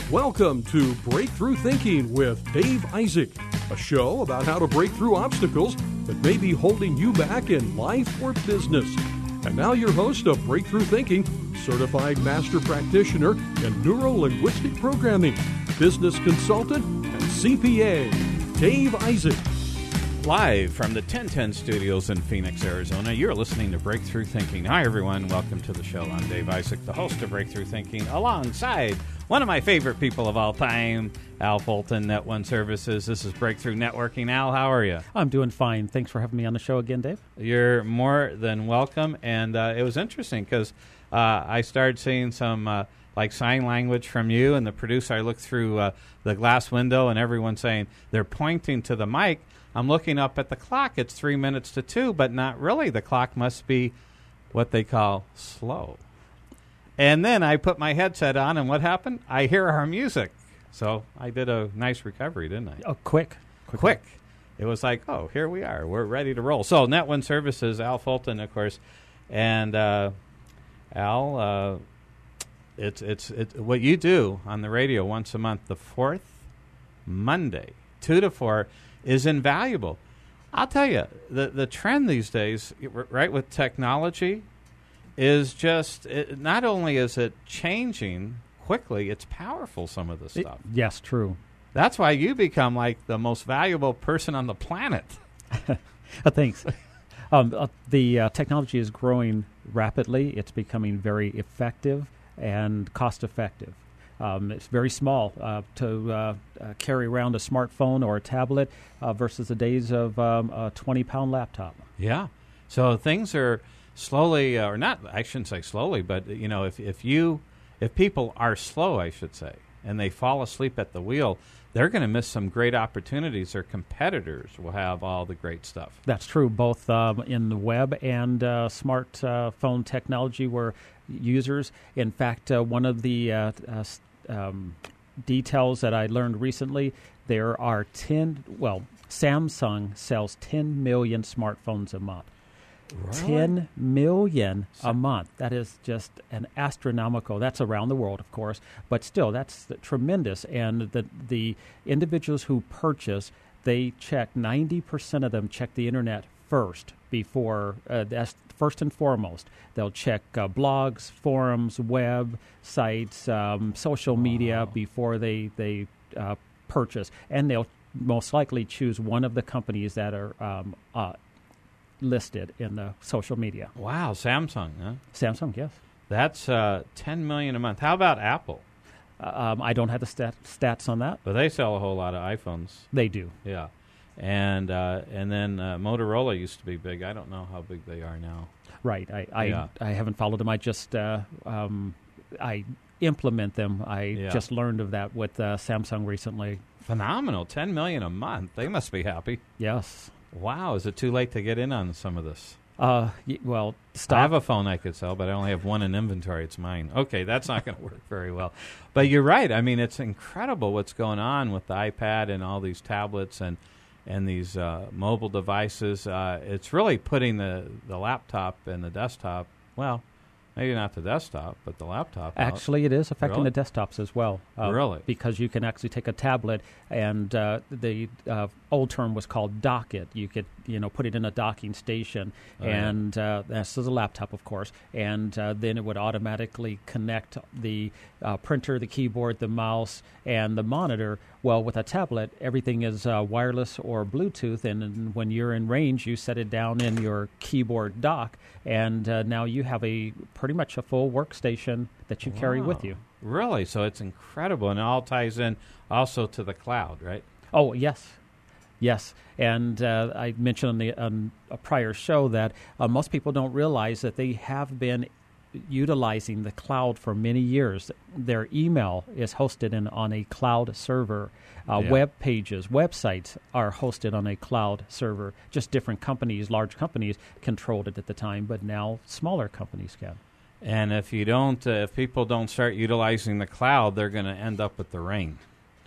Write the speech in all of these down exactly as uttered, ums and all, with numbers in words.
Welcome to Breakthrough Thinking with Dave Isaac, a show about how to break through obstacles that may be holding you back in life or business. And now your host of Breakthrough Thinking, certified master practitioner in neuro-linguistic programming, business consultant, and C P A, Dave Isaac. Live from the ten ten studios in Phoenix, Arizona, you're listening to Breakthrough Thinking. Hi, everyone. Welcome to the show. I'm Dave Isaac, the host of Breakthrough Thinking, alongside one of my favorite people of all time, Al Fulton, Net One Services. This is Breakthrough Networking. Al, how are you? I'm doing fine. Thanks for having me on the show again, Dave. You're more than welcome. And uh, it was interesting because uh, I started seeing some uh, like sign language from you and the producer. I looked through uh, the glass window and everyone saying they're pointing to the mic. I'm looking up at the clock. It's three minutes to two, but not really. The clock must be what they call slow. And then I put my headset on, and what happened? I hear our music. So I did a nice recovery, didn't I? Oh, quick. Quick. Quick. It was like, oh, here we are. We're ready to roll. So Net One Services, Al Fulton, of course. And uh, Al, uh, it's it's it, what you do on the radio once a month, the fourth Monday, two to four, is invaluable. I'll tell you, the the trend these days, right, with technology, is just, it, not only is it changing quickly, it's powerful, some of this It, stuff. yes, true. That's why you become like the most valuable person on the planet. uh, thanks. um, uh, the uh, technology is growing rapidly. It's becoming very effective and cost-effective. Um, it's very small uh, to uh, uh, carry around a smartphone or a tablet uh, versus the days of um, a twenty-pound laptop. Yeah. So things are slowly, uh, or not, I shouldn't say slowly, but, you know, if, if you, if people are slow, I should say, and they fall asleep at the wheel, they're going to miss some great opportunities. Their competitors will have all the great stuff. That's true, both um, in the web and uh, smart uh, phone technology where users, in fact, uh, one of the uh, uh, um, details that I learned recently, there are ten, well, Samsung sells ten million smartphones a month. Really? ten million a month. That is just an astronomical. That's around the world, of course, but still, that's tremendous. And the the individuals who purchase, they check, ninety percent of them check the internet first before, uh, that's first and foremost. They'll check uh, blogs, forums, web sites, um, social media Wow. before they, they uh, purchase. And they'll most likely choose one of the companies that are um, uh, listed in the social media. Wow, Samsung, huh? Samsung, yes. That's uh, ten million a month. How about Apple? Uh, um, I don't have the stat- stats on that. But they sell a whole lot of iPhones. They do. Yeah. And uh, and then uh, Motorola used to be big. I don't know how big they are now. Right. I I, Yeah. I haven't followed them. I just uh, um, I implement them. I Yeah. just learned of that with uh, Samsung recently. Phenomenal. ten million a month. They must be happy. Yes. Wow. Is it too late to get in on some of this? Uh, y- well, I stock. have a phone I could sell, but I only have one in inventory. It's mine. Okay, that's not going to work very well. But you're right. I mean, it's incredible what's going on with the iPad and all these tablets and and these uh, mobile devices. Uh, it's really putting the, the laptop and the desktop, well, maybe not the desktop, but the laptop out. Actually, it is affecting Really? the desktops as well. Uh, Really? Because you can actually take a tablet, and uh, the uh, old term was called dock it. You could, you know, put it in a docking station, Oh, yeah. and uh, this is a laptop, of course, and uh, then it would automatically connect the uh, printer, the keyboard, the mouse, and the monitor. Well, with a tablet, everything is uh, wireless or Bluetooth, and, and when you're in range, you set it down in your keyboard dock, and uh, now you have a pretty much a full workstation that you carry with Wow. you. Really? So it's incredible, and it all ties in also to the cloud, right? Oh, yes. Yes. And uh, I mentioned on, the, on a prior show that uh, most people don't realize that they have been utilizing the cloud for many years. Their email is hosted in, on a cloud server. Uh, Yeah. Web pages, websites are hosted on a cloud server. Just different companies, large companies, controlled it at the time, but now smaller companies can. And if you don't, uh, if people don't start utilizing the cloud, they're going to end up with the rain.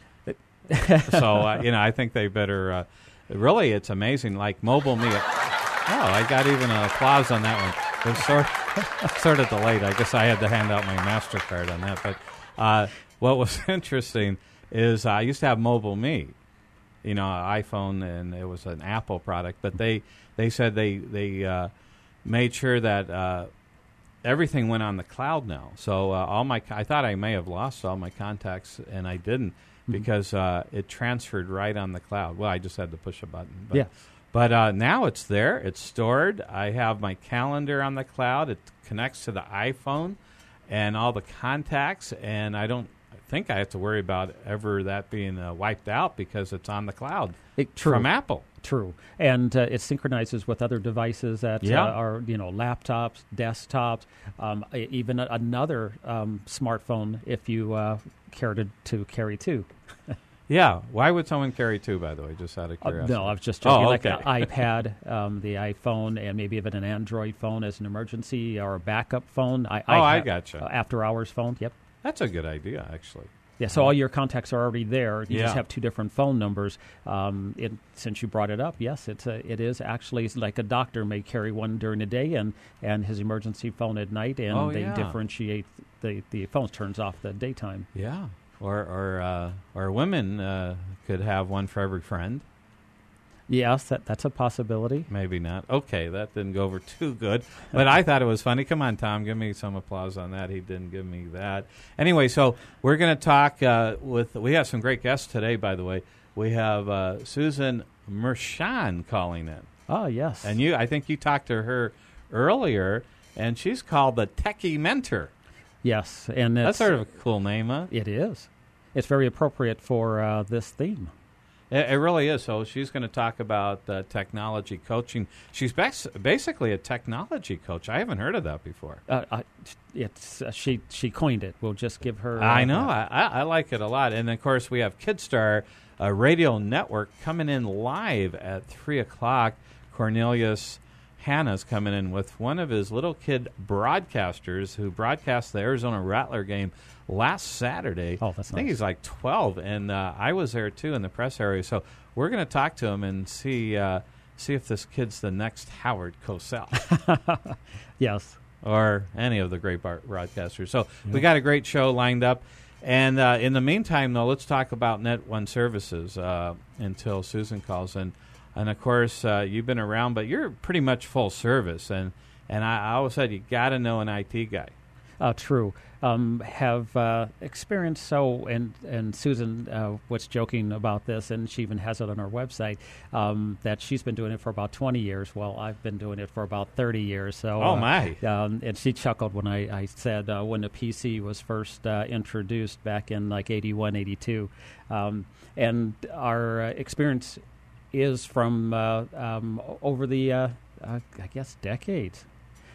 so, uh, you know, I think they better, uh, really, it's amazing, like Mobile Me. Oh, I got even an applause on that one. It was sort, sort of delayed. I guess I had to hand out my MasterCard on that. But Uh, what was interesting is I used to have Mobile Me, you know, iPhone, and it was an Apple product. But they, they said they they uh, made sure that uh, everything went on the cloud now. So uh, all my I thought I may have lost all my contacts, and I didn't mm-hmm. because uh, it transferred right on the cloud. Well, I just had to push a button. But, yeah. But uh, now it's there. It's stored. I have my calendar on the cloud. It connects to the iPhone and all the contacts, and I don't think I have to worry about ever that being uh, wiped out because it's on the cloud it, true. from Apple. True, and uh, it synchronizes with other devices that yeah. uh, are, you know, laptops, desktops, um, even a, another um, smartphone if you uh, care to, to carry two. Yeah. Why would someone carry two, by the way, just out of curiosity? Uh, no, I was just joking. Oh, okay. Like an iPad, um, the iPhone, and maybe even an Android phone as an emergency or a backup phone. I, oh, I, I gotcha. Uh, after-hours phone, yep. That's a good idea, actually. Yeah, so all your contacts are already there. You yeah. just have two different phone numbers. Um, it, since you brought it up, yes, it's a, it is actually like a doctor may carry one during the day and, and his emergency phone at night, and oh, they yeah. differentiate the, the phone turns off the daytime. Yeah. Or or uh, or women uh, could have one for every friend. Yes, that that's a possibility. Maybe not. Okay, that didn't go over too good. But I thought it was funny. Come on, Tom, give me some applause on that. He didn't give me that. Anyway, so we're going to talk uh, with, we have some great guests today, by the way. We have uh, Susan Mershon calling in. Oh, yes. And you, I think you talked to her earlier, and she's called the Techie Mentor. Yes. and That's sort of a cool name, huh? It is. It's very appropriate for uh, this theme. It, it really is. So she's going to talk about uh, technology coaching. She's bas- basically a technology coach. I haven't heard of that before. Uh, I, it's uh, she she coined it. We'll just give her. Uh, I know. I, I like it a lot. And of course, we have Kidstar uh, Radio Network coming in live at three o'clock. Cornelius Hanna's coming in with one of his little kid broadcasters who broadcast the Arizona Rattler game last Saturday. Oh, that's I think nice. he's like twelve, and uh, I was there too in the press area. So we're going to talk to him and see uh, see if this kid's the next Howard Cosell. Yes, or any of the great bar- broadcasters. So yeah. we got a great show lined up. And uh, in the meantime, though, let's talk about Net One Services uh, until Susan calls in. And, of course, uh, you've been around, but you're pretty much full service. And, and I, I always said you got to know an I T guy. Uh, true. Um, have uh, experienced so, and and Susan uh, was joking about this, and she even has it on her website, um, that she's been doing it for about twenty years. Well, I've been doing it for about thirty years. So, oh, my. Uh, um, and she chuckled when I, I said uh, when the P C was first uh, introduced back in like eighty-one, eighty-two. Um, and our uh, experience is from uh, um, over the, uh, uh, I guess, decades.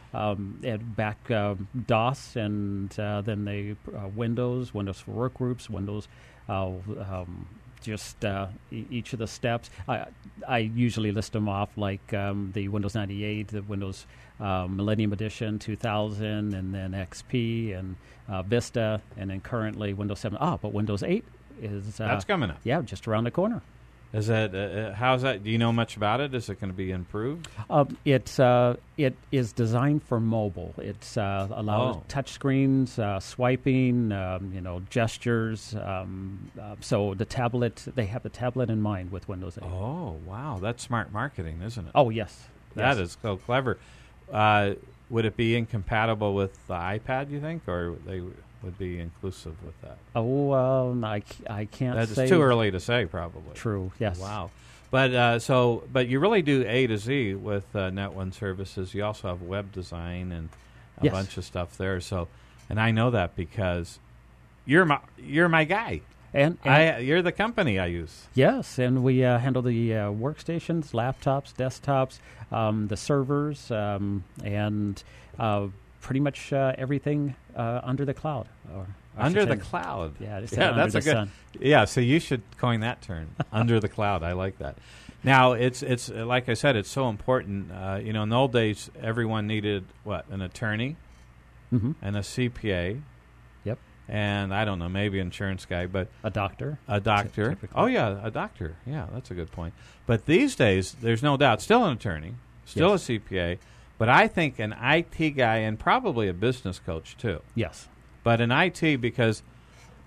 Um, and back uh, DOS, and uh, then they uh, Windows, Windows for Workgroups, Windows, uh, um, just uh, e- each of the steps. I I usually list them off like um, the Windows ninety-eight, the Windows uh, Millennium Edition two thousand, and then X P and uh, Vista, and then currently Windows seven. Ah, but Windows eight is uh, that's coming up. Yeah, just around the corner. Is that uh, how's that? Do you know much about it? Is it going to be improved? Um, it uh, it is designed for mobile. It uh, allows oh. touch screens, uh, swiping, um, you know, gestures. Um, uh, so the tablet, they have the tablet in mind with Windows eight. Oh wow, that's smart marketing, isn't it? Oh yes, that yes. is so clever. Uh, would it be incompatible with the iPad? You think, or they would be inclusive with that? Oh, um, I, I can't That's say. too early to say, probably. True. Yes. Wow. But uh, so, but you really do A to Z with uh, Net One Services. You also have web design and a yes. bunch of stuff there. So, and I know that because you're my you're my guy. And, and I you're the company I use. Yes, and we uh, handle the uh, workstations, laptops, desktops, um, the servers, um, and uh, pretty much uh, everything uh, under the cloud. Or, under the say, cloud. Yeah, just yeah, under that's the a good. sun. Yeah, so you should coin that term, under the cloud. I like that. Now it's it's uh, like I said, it's so important. Uh, you know, in the old days, everyone needed what an attorney mm-hmm. and a C P A. Yep. And I don't know, maybe insurance guy, but a doctor. A doctor. T- oh yeah, a doctor. Yeah, that's a good point. But these days, there's no doubt, still an attorney, still yes. a C P A. But I think an I T guy and probably a business coach, too. Yes. But an I T, because, you know, in the old days, everyone needed, what, an attorney and a C P A. And I don't know, maybe insurance guy, but but I think an I T guy, and probably a business coach, too. Yes. But an I T, because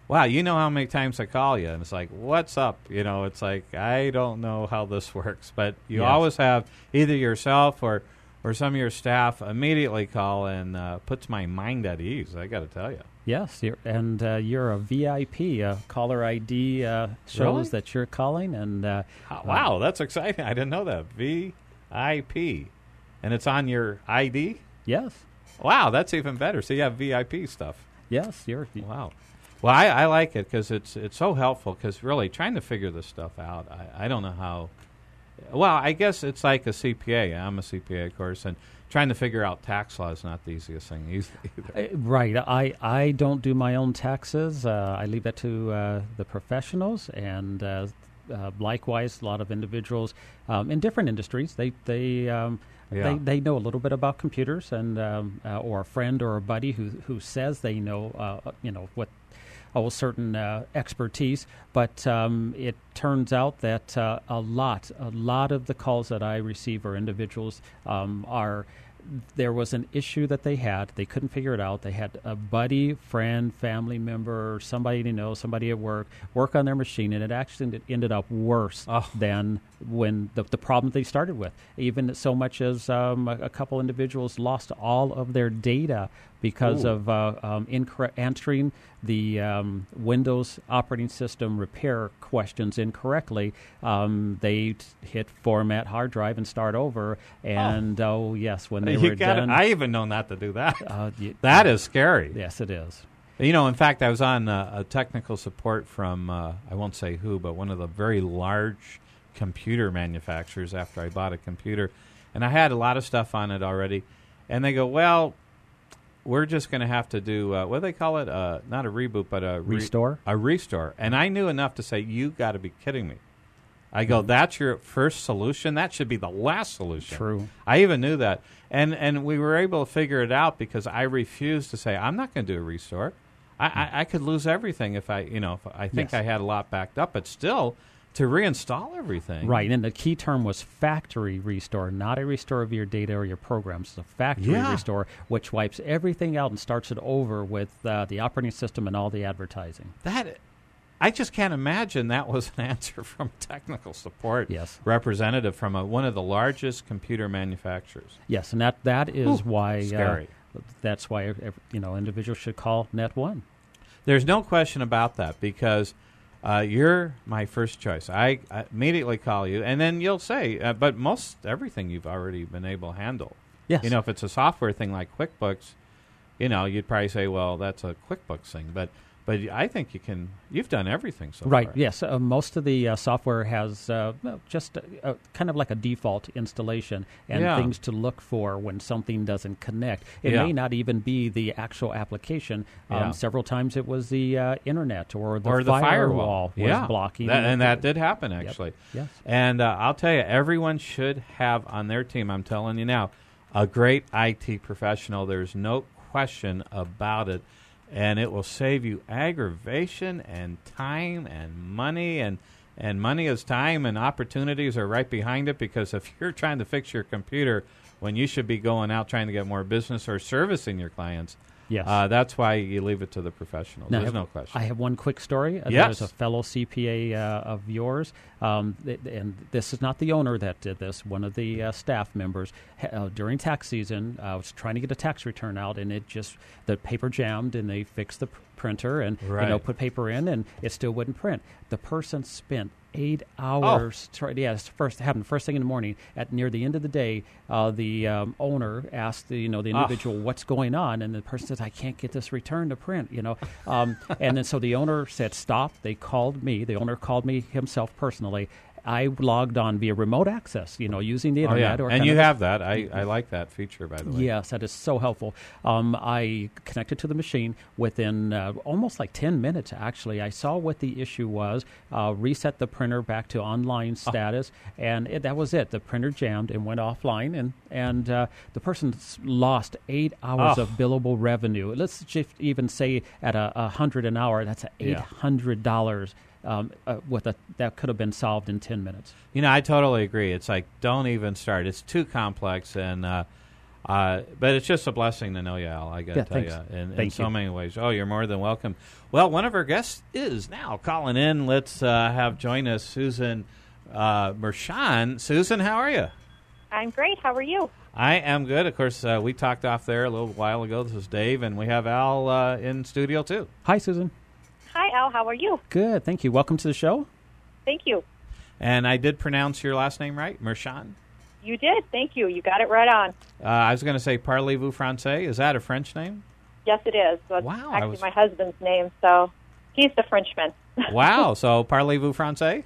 wow, you know how many times I call you, and it's like, what's up? You know, it's like, I don't know how this works, but you Yes. always have either yourself or, or some of your staff immediately call, and uh, puts my mind at ease, I got to tell you. Yes, you're, and uh, you're a V I P. Uh, caller I D uh, shows Really? that you're calling, and uh, Oh, wow, that's exciting. I didn't know that. V I P. And it's on your I D? yes, Wow, that's even better. So you have V I P stuff. yes, you're. Wow. Well, I, I like it because it's it's so helpful because really trying to figure this stuff out, I, I don't know how. Well, I guess it's like a C P A. I'm a C P A, of course, and trying to figure out tax law is not the easiest thing either. Uh, Right. I, I don't do my own taxes. Uh, I leave that to uh, the professionals, and uh, uh, likewise, a lot of individuals um, in different industries, they they um, Yeah. they they know a little bit about computers, and um, uh, or a friend or a buddy who who says they know uh, you know what. Oh, certain uh, expertise, but um, it turns out that uh, a lot, a lot of the calls that I receive are individuals um, are. There was an issue that they had. They couldn't figure it out. They had a buddy, friend, family member, or somebody they know, somebody at work, work on their machine, and it actually ended up worse Oh. than when the, the problem they started with. Even so much as um, a, a couple individuals lost all of their data because Ooh. of uh, um, incorrect answering the um, Windows operating system repair questions incorrectly. Um, they t- hit format hard drive and start over. And oh, yes, when they you were gotta, done, I even know not to do that. uh, y- That is scary. yes, it is. You know, in fact, I was on uh, a technical support from, uh, I won't say who, but one of the very large computer manufacturers after I bought a computer. And I had a lot of stuff on it already. And they go, well, we're just going to have to do, uh, what do they call it? Uh, not a reboot, but a re- Restore? A restore. And I knew enough to say, you got to be kidding me. I go, that's your first solution? That should be the last solution. True. I even knew that. And and we were able to figure it out because I refused to say, I'm not going to do a restore. I, I, I could lose everything if I, you know, if I think Yes. I had a lot backed up. But still, to reinstall everything. Right, and the key term was factory restore, not a restore of your data or your programs. It's a factory Yeah. restore, which wipes everything out and starts it over with uh, the operating system and all the advertising. That, I just can't imagine that was an answer from technical support Yes. representative from a, one of the largest computer manufacturers. Yes, and that that is Whew, why scary. Uh, that's why ev- you know individuals should call Net One. There's no question about that because uh, you're my first choice. I, I immediately call you, and then you'll say, uh, but most everything you've already been able to handle. Yes. You know, if it's a software thing like QuickBooks, you know, you'd probably say, well, that's a QuickBooks thing. But but I think you can, you've done everything so Right. far. Yes. Uh, most of the uh, software has uh, well, just uh, uh, kind of like a default installation and Yeah. things to look for when something doesn't connect. It Yeah. may not even be the actual application. Um, Yeah. Several times it was the uh, internet or the, Or the firewall. was yeah. blocking. That, and it. that did happen, actually. Yes. And uh, I'll tell you, everyone should have on their team, I'm telling you now, a great I T professional. There's no question about it. And it will save you aggravation and time and money. And, and money is time, and opportunities are right behind it, because if you're trying to fix your computer when you should be going out trying to get more business or servicing your clients, Yes. uh, that's why you leave it to the professionals. Now, There's I have- no question. I have one quick story. Uh, Yes. There's a fellow C P A uh, of yours, um, th- and this is not the owner that did this. One of the uh, staff members ha- uh, during tax season uh, was trying to get a tax return out, and it just the paper jammed, and they fixed the pr- printer and you know Right. put paper in, and it still wouldn't print. The person spent eight hours. Try, yeah, it's first happened first thing in the morning. At near the end of the day, uh, the um, owner asked the you know the Ah. individual what's going on, and the person says, "I can't get this return to print." You know, um, and then so the owner said, "Stop." They called me. The owner called me himself personally. I logged on via remote access, you know, using the Oh, yeah. internet. Or And kind you of- have that. I, I like that feature, by the way. Yes, that is so helpful. Um, I connected to the machine within uh, almost like ten minutes, actually. I saw what the issue was, uh, reset the printer back to online status, and it, that was it. The printer jammed and went offline, and, and uh, the person s- lost eight hours Oh. of billable revenue. Let's just even say at a, a hundred an hour, that's eight Yeah. hundred dollars. Um, uh, with a that could have been solved in ten minutes. You know, I totally agree. It's like, don't even start. It's too complex. And uh, Uh, but it's just a blessing to know you, Al. I got to Yeah, tell thanks. you, in, in Thank so you. many ways. Oh, you're more than welcome. Well, one of our guests is now calling in. Let's uh, have join us Susan uh, Mershon. Susan, how are you? I'm great. How are you? I am good. Of course, uh, we talked off there a little while ago. This is Dave, and we have Al uh, in studio too. Hi, Susan. Hi, Al. How are you? Good, thank you. Welcome to the show. Thank you. And I did pronounce your last name right, Mershon. You did. Thank you. You got it right on. Uh, I was going to say Parlez-vous français. Is that a French name? Yes, it is. So it's Wow, I actually was- my husband's name, so he's the Frenchman. Wow. So Parlez-vous français?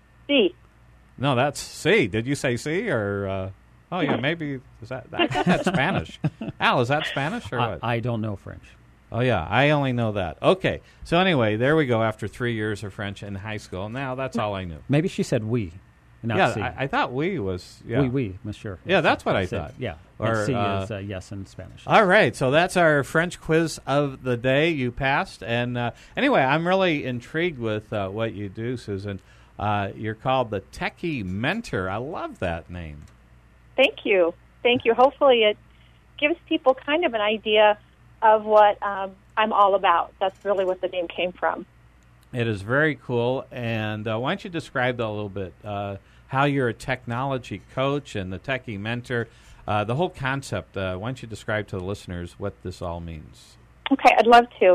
C. No, that's C. Did you say C or? Uh, oh, yeah, maybe is that? I thought that's Spanish. Al, is that Spanish or I, what? I don't know French. Oh, yeah, I only know that. Okay, so anyway, there we go. After three years of French in high school, now that's all I knew. Maybe she said we, not yeah, C. I, I thought we was yeah. Oui, oui, monsieur. Yeah, that's what I Said- thought. Yeah, Or, and C uh, is uh, yes in Spanish. All right, so that's our French quiz of the day. You passed, and uh, anyway, I'm really intrigued with uh, what you do, Susan. Uh, you're called the Techie Mentor. I love that name. Thank you. Thank you. Hopefully it gives people kind of an idea of what um, I'm all about. That's really what the name came from. It is very cool, and uh, why don't you describe that a little bit? Uh, how you're a technology coach and the Techie Mentor, uh, the whole concept. Uh, why don't you describe to the listeners what this all means? Okay, I'd love to.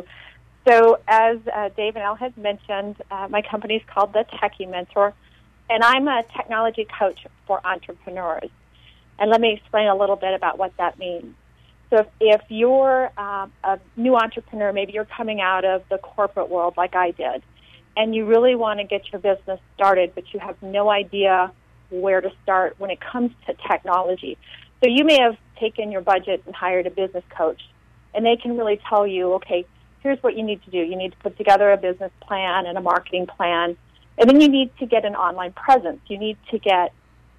So as uh, Dave and Al had mentioned, uh, my company is called the Techie Mentor, and I'm a technology coach for entrepreneurs. And let me explain a little bit about what that means. So if, if you're um, a new entrepreneur, maybe you're coming out of the corporate world like I did, and you really want to get your business started, but you have no idea where to start when it comes to technology. So you may have taken your budget and hired a business coach, and they can really tell you, okay, here's what you need to do. You need to put together a business plan and a marketing plan, and then you need to get an online presence. You need to get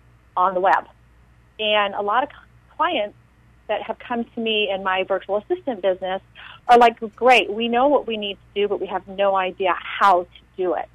on the web. And a lot of clients that have come to me in my virtual assistant business are like, great, we know what we need to do, but we have no idea how to do it.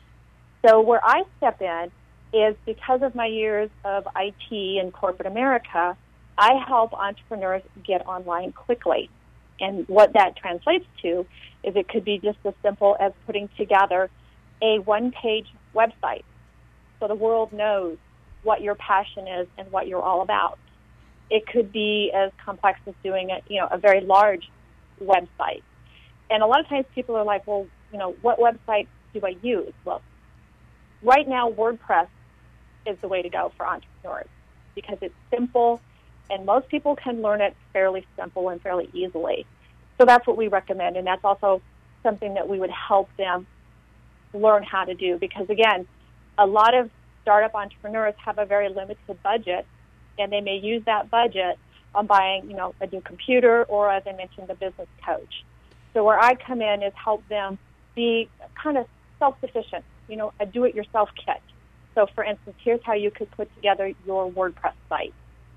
So where I step in is because of my years of I T in corporate America, I help entrepreneurs get online quickly. And what that translates to is it could be just as simple as putting together a one-page website so the world knows what your passion is and what you're all about. It could be as complex as doing a, you know, a very large website. And a lot of times people are like, well, you know, what website do I use? Well, right now WordPress is the way to go for entrepreneurs because it's simple and most people can learn it fairly simple and fairly easily. So that's what we recommend, and that's also something that we would help them learn how to do because, again, a lot of startup entrepreneurs have a very limited budget, and they may use that budget on buying, you know, a new computer or, as I mentioned, a business coach. So where I come in is help them be kind of self-sufficient, you know, a do-it-yourself kit. So, for instance, here's how you could put together your WordPress site.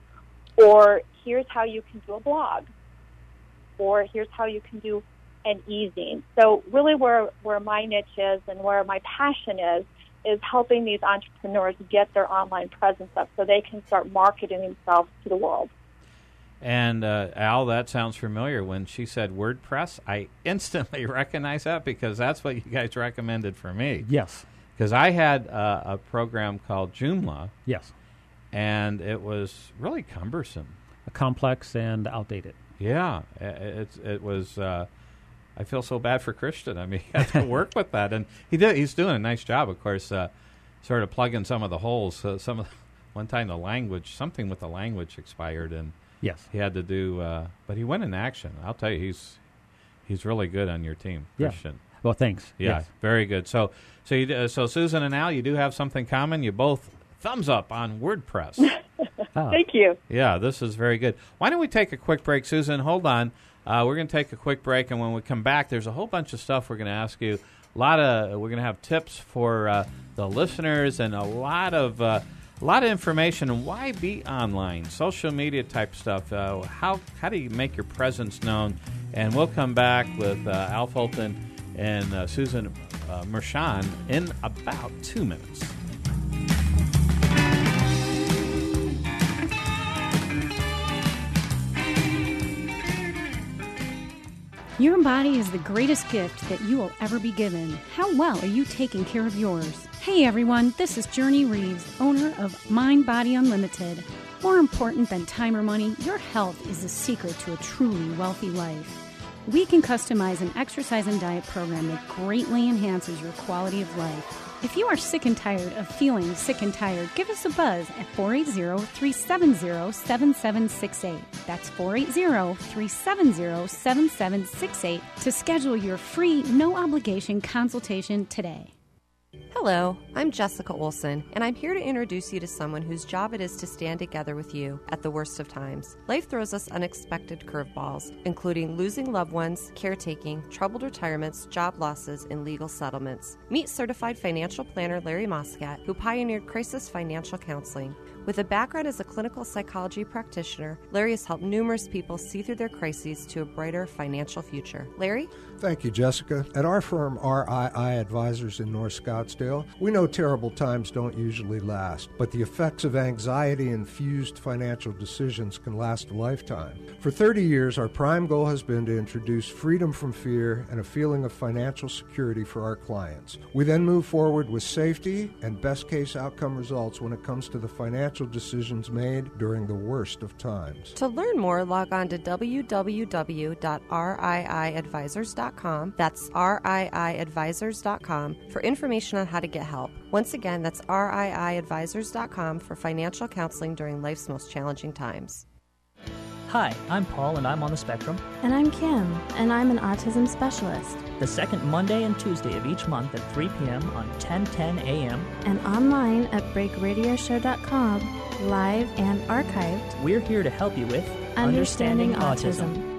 Or here's how you can do a blog. Or here's how you can do an e-zine. So really where, where my niche is and where my passion is, is helping these entrepreneurs get their online presence up so they can start marketing themselves to the world. And, uh, Al, that sounds familiar. When she said WordPress, I instantly recognize that because that's what you guys recommended for me. Yes, Because I had uh, a program called Joomla, yes. and it was really cumbersome. Complex and outdated. Yeah, i- it's it was. Uh, I feel so bad for Christian. I mean, he had to work with that, and he did. He's doing a nice job, of course, uh, sort of plugging some of the holes. Uh, some of the, one time the language, something with the language expired, and Yes. he had to do. Uh, but he went in action. I'll tell you, he's he's really good on your team, Yeah. Christian. Well, thanks. Yeah, Yes. very good. So, so you, uh, so Susan and Al, you do have something common. You both thumbs up on WordPress. Ah. Thank you. Yeah, this is very good. Why don't we take a quick break, Susan? Hold on. Uh, we're going to take a quick break, and when we come back, there's a whole bunch of stuff we're going to ask you. A lot of we're going to have tips for uh, the listeners, and a lot of uh, a lot of information on why be online, social media type stuff. Uh, how how do you make your presence known? And we'll come back with uh, Al Fulton and uh, Susan uh, Mershon in about two minutes. Your body is the greatest gift that you will ever be given. How well are you taking care of yours? Hey everyone, this is Journey Reeves, owner of Mind Body Unlimited. More important than time or money, your health is the secret to a truly wealthy life. We can customize an exercise and diet program that greatly enhances your quality of life. If you are sick and tired of feeling sick and tired, give us a buzz at four eight zero, three seven zero, seven seven six eight. That's four eight zero, three seven zero, seven seven six eight to schedule your free, no-obligation consultation today. Hello, I'm Jessica Olson, and I'm here to introduce you to someone whose job it is to stand together with you at the worst of times. Life throws us unexpected curveballs, including losing loved ones, caretaking, troubled retirements, job losses, and legal settlements. Meet certified financial planner Larry Moscat, who pioneered crisis financial counseling. With a background as a clinical psychology practitioner, Larry has helped numerous people see through their crises to a brighter financial future. Larry? Thank you, Jessica. At our firm, R I I Advisors in North Scottsdale, we know terrible times don't usually last, but the effects of anxiety-infused financial decisions can last a lifetime. For thirty years, our prime goal has been to introduce freedom from fear and a feeling of financial security for our clients. We then move forward with safety and best-case outcome results when it comes to the financial decisions made during the worst of times. To learn more, log on to w w w dot r i i advisors dot com. That's r i i advisors dot com for information on how to get help. Once again, that's r i i advisors dot com for financial counseling during life's most challenging times. Hi, I'm Paul, and I'm on the spectrum. And I'm Kim, and I'm an autism specialist. The second Monday and Tuesday of each month at three p.m. on ten ten a.m. And online at break radio show dot com, live and archived. We're here to help you with Understanding, Understanding Autism. autism.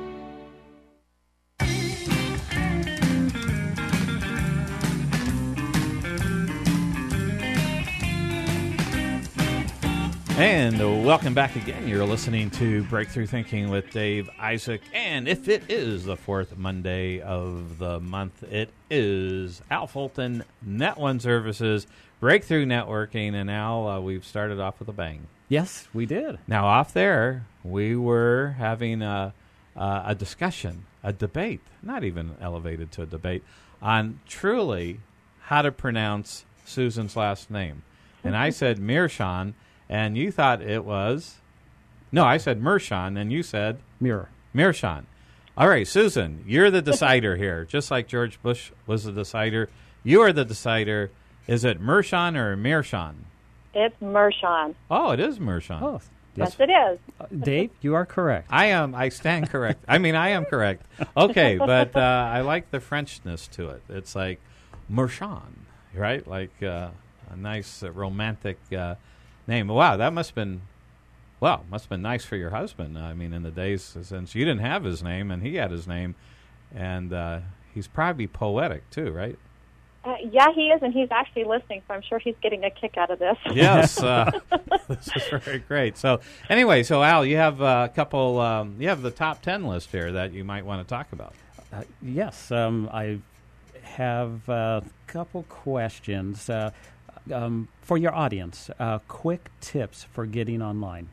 And welcome back again. You're listening to Breakthrough Thinking with Dave Isaac. And if it is the fourth Monday of the month, it is Al Fulton, Net One Services, Breakthrough Networking. And Al, uh, we've started off with a bang. Yes, we did. Now, off there, we were having a, uh, a discussion, a debate, not even elevated to a debate, on truly how to pronounce Susan's last name. And I said Meerschaum. And you thought it was... No, I said Meerschaum, and you said... Mirror. Meerschaum. All right, Susan, you're the decider here. Just like George Bush was the decider, you are the decider. Is it Meerschaum or Meerschaum? It's Meerschaum. Oh, it is Meerschaum. Oh, yes, it is. Uh, Dave, you are correct. I am. I stand correct. I mean, I am correct. Okay, but uh, I like the Frenchness to it. It's like Meerschaum, right? Like uh, a nice uh, romantic... Uh, name. Wow, that must have been, well, must have been nice for your husband. I mean, in the days since you didn't have his name and he had his name, and uh, he's probably poetic too, right? Uh, yeah, he is, and he's actually listening, so I'm sure he's getting a kick out of this. Yes, uh, this is very great. So, anyway, so Al, you have a couple. Um, you have the top ten list here that you might want to talk about. Uh, yes, um, I have a couple questions. Uh, Um, for your audience, uh, quick tips for getting online.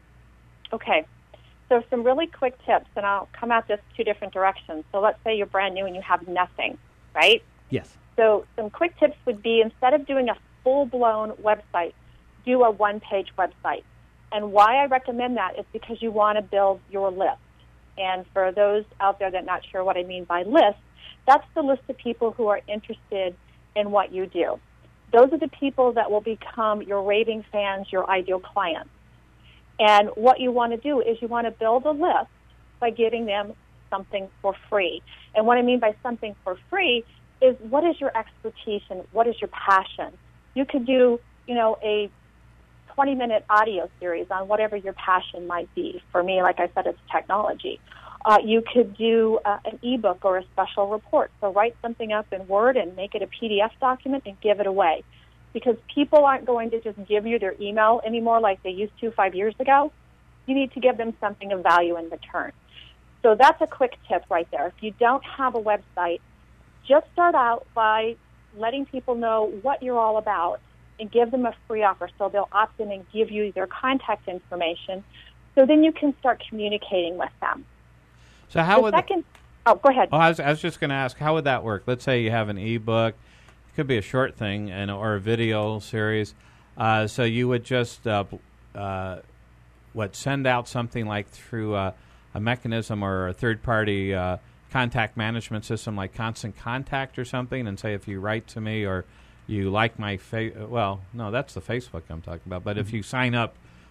Okay. So some really quick tips, and I'll come at this two different directions. So let's say you're brand new and you have nothing, right? Yes. So some quick tips would be, instead of doing a full-blown website, do a one-page website. And why I recommend that is because you want to build your list. And for those out there that are not sure what I mean by list, that's the list of people who are interested in what you do. Those are the people that will become your raving fans, your ideal clients. And what you want to do is you want to build a list by giving them something for free. And what I mean by something for free is, what is your expertise and what is your passion? You could do, you know, a twenty-minute audio series on whatever your passion might be. For me, like I said, it's technology. Uh, you could do uh, an ebook or a special report. So write something up in Word and make it a P D F document and give it away. Because people aren't going to just give you their email anymore like they used to five years ago. You need to give them something of value in return. So that's a quick tip right there. If you don't have a website, just start out by letting people know what you're all about and give them a free offer so they'll opt in and give you their contact information, so then you can start communicating with them. So how the would second, Oh, go ahead. Oh, I was, I was just going to ask, how would that work? Let's say you have an ebook. It could be a short thing and or a video series. Uh, so you would just, uh, uh, what, send out something like through uh, a mechanism or a third-party uh, contact management system like Constant Contact or something, and say if you write to me or you like my fa- well, no, that's the Facebook I'm talking about. But mm-hmm. if you sign up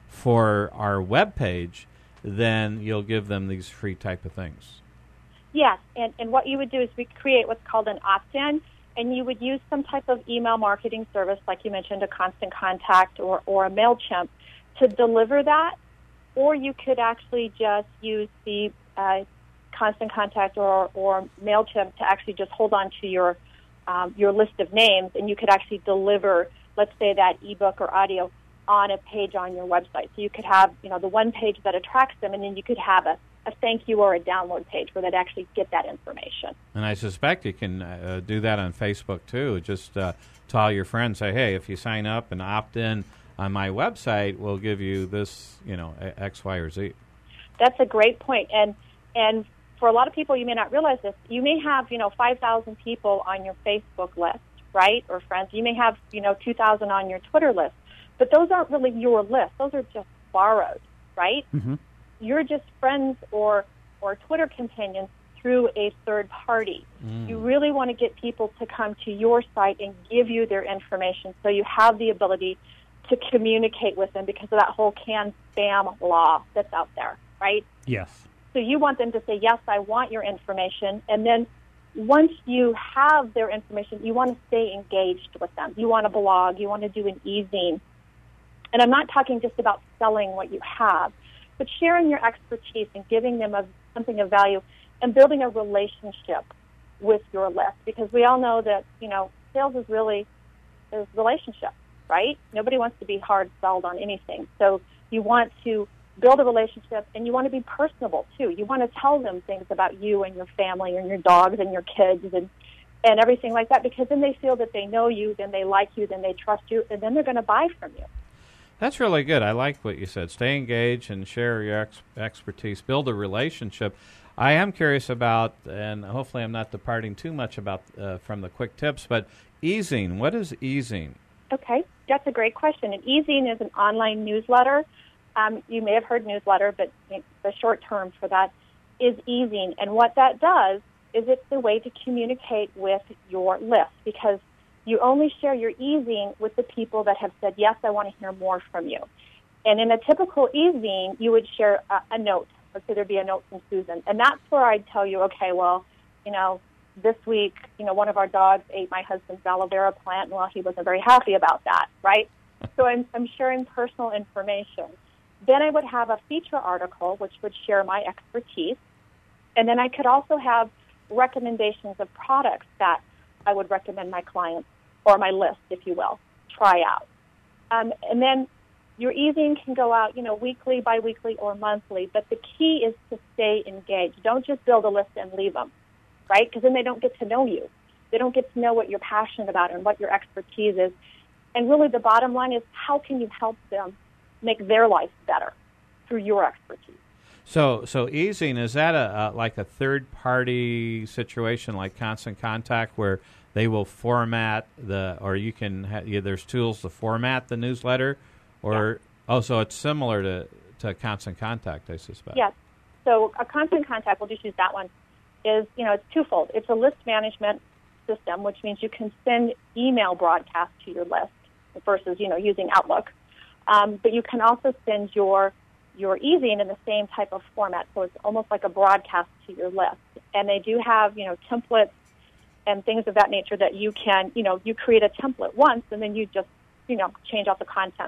for our webpage, then you'll give them these free type of things. Yes, and, and what you would do is we create what's called an opt-in, and you would use some type of email marketing service, like you mentioned, a Constant Contact or, or a MailChimp, to deliver that, or you could actually just use the uh, Constant Contact or, or MailChimp to actually just hold on to your um, your list of names, and you could actually deliver, let's say, that ebook or audio on a page on your website. So you could have, you know, the one page that attracts them, and then you could have a, a thank you or a download page where they'd actually get that information. And I suspect you can uh, do that on Facebook, too. Just uh, tell your friends, say, hey, if you sign up and opt in on my website, we'll give you this, you know, X, Y, or Z. That's a great point. And and for a lot of people, you may not realize this. You may have, you know, five thousand people on your Facebook list, right, or friends. You may have, you know, two thousand on your Twitter list. But those aren't really your list. Those are just borrowed, right? Mm-hmm. You're just friends or or Twitter companions through a third party. Mm. You really want to get people to come to your site and give you their information so you have the ability to communicate with them because of that whole can spam law that's out there, right? Yes. So you want them to say, yes, I want your information. And then once you have their information, you want to stay engaged with them. You want to blog. You want to do an e-zine. And I'm not talking just about selling what you have, but sharing your expertise and giving them a, something of value and building a relationship with your list. Because we all know that, you know, sales is really is relationship, right? Nobody wants to be hard sold on anything. So you want to build a relationship, and you want to be personable, too. You want to tell them things about you and your family and your dogs and your kids and, and everything like that, because then they feel that they know you, then they like you, then they trust you, and then they're going to buy from you. That's really good. I like what you said. Stay engaged and share your ex- expertise. Build a relationship. I am curious about, and hopefully I'm not departing too much about uh, from the quick tips, but e-zine. What is e-zine? Okay, that's a great question. An e-zine is an online newsletter. Um, you may have heard newsletter, but the short term for that is e-zine. And what that does is it's a way to communicate with your list, because you only share your e-zine with the people that have said, yes, I want to hear more from you. And in a typical e-zine, you would share a, a note. Let's say there'd be a note from Susan. And that's where I'd tell you, okay, well, you know, this week, you know, one of our dogs ate my husband's aloe vera plant, and, well, he wasn't very happy about that, right? So I'm, I'm sharing personal information. Then I would have a feature article, which would share my expertise. And then I could also have recommendations of products that I would recommend my clients, or my list, if you will, try out. Um, and then your e-zine can go out, you know, weekly, biweekly, or monthly. But the key is to stay engaged. Don't just build a list and leave them, right? Because then they don't get to know you. They don't get to know what you're passionate about and what your expertise is. And really the bottom line is, how can you help them make their life better through your expertise? So, so e-zine, is that a, a like a third-party situation like Constant Contact where they will format the, or you can, ha- yeah, there's tools to format the newsletter, or yeah. oh, so it's similar to, to Constant Contact, I suspect. Yes. So a Constant Contact, we'll just use that one, is, you know, it's twofold. It's a list management system, which means you can send email broadcasts to your list versus, you know, using Outlook. Um, but you can also send your your e-zine in the same type of format, so it's almost like a broadcast to your list. And they do have, you know, templates and things of that nature that you can, you know, you create a template once, and then you just, you know, change out the content.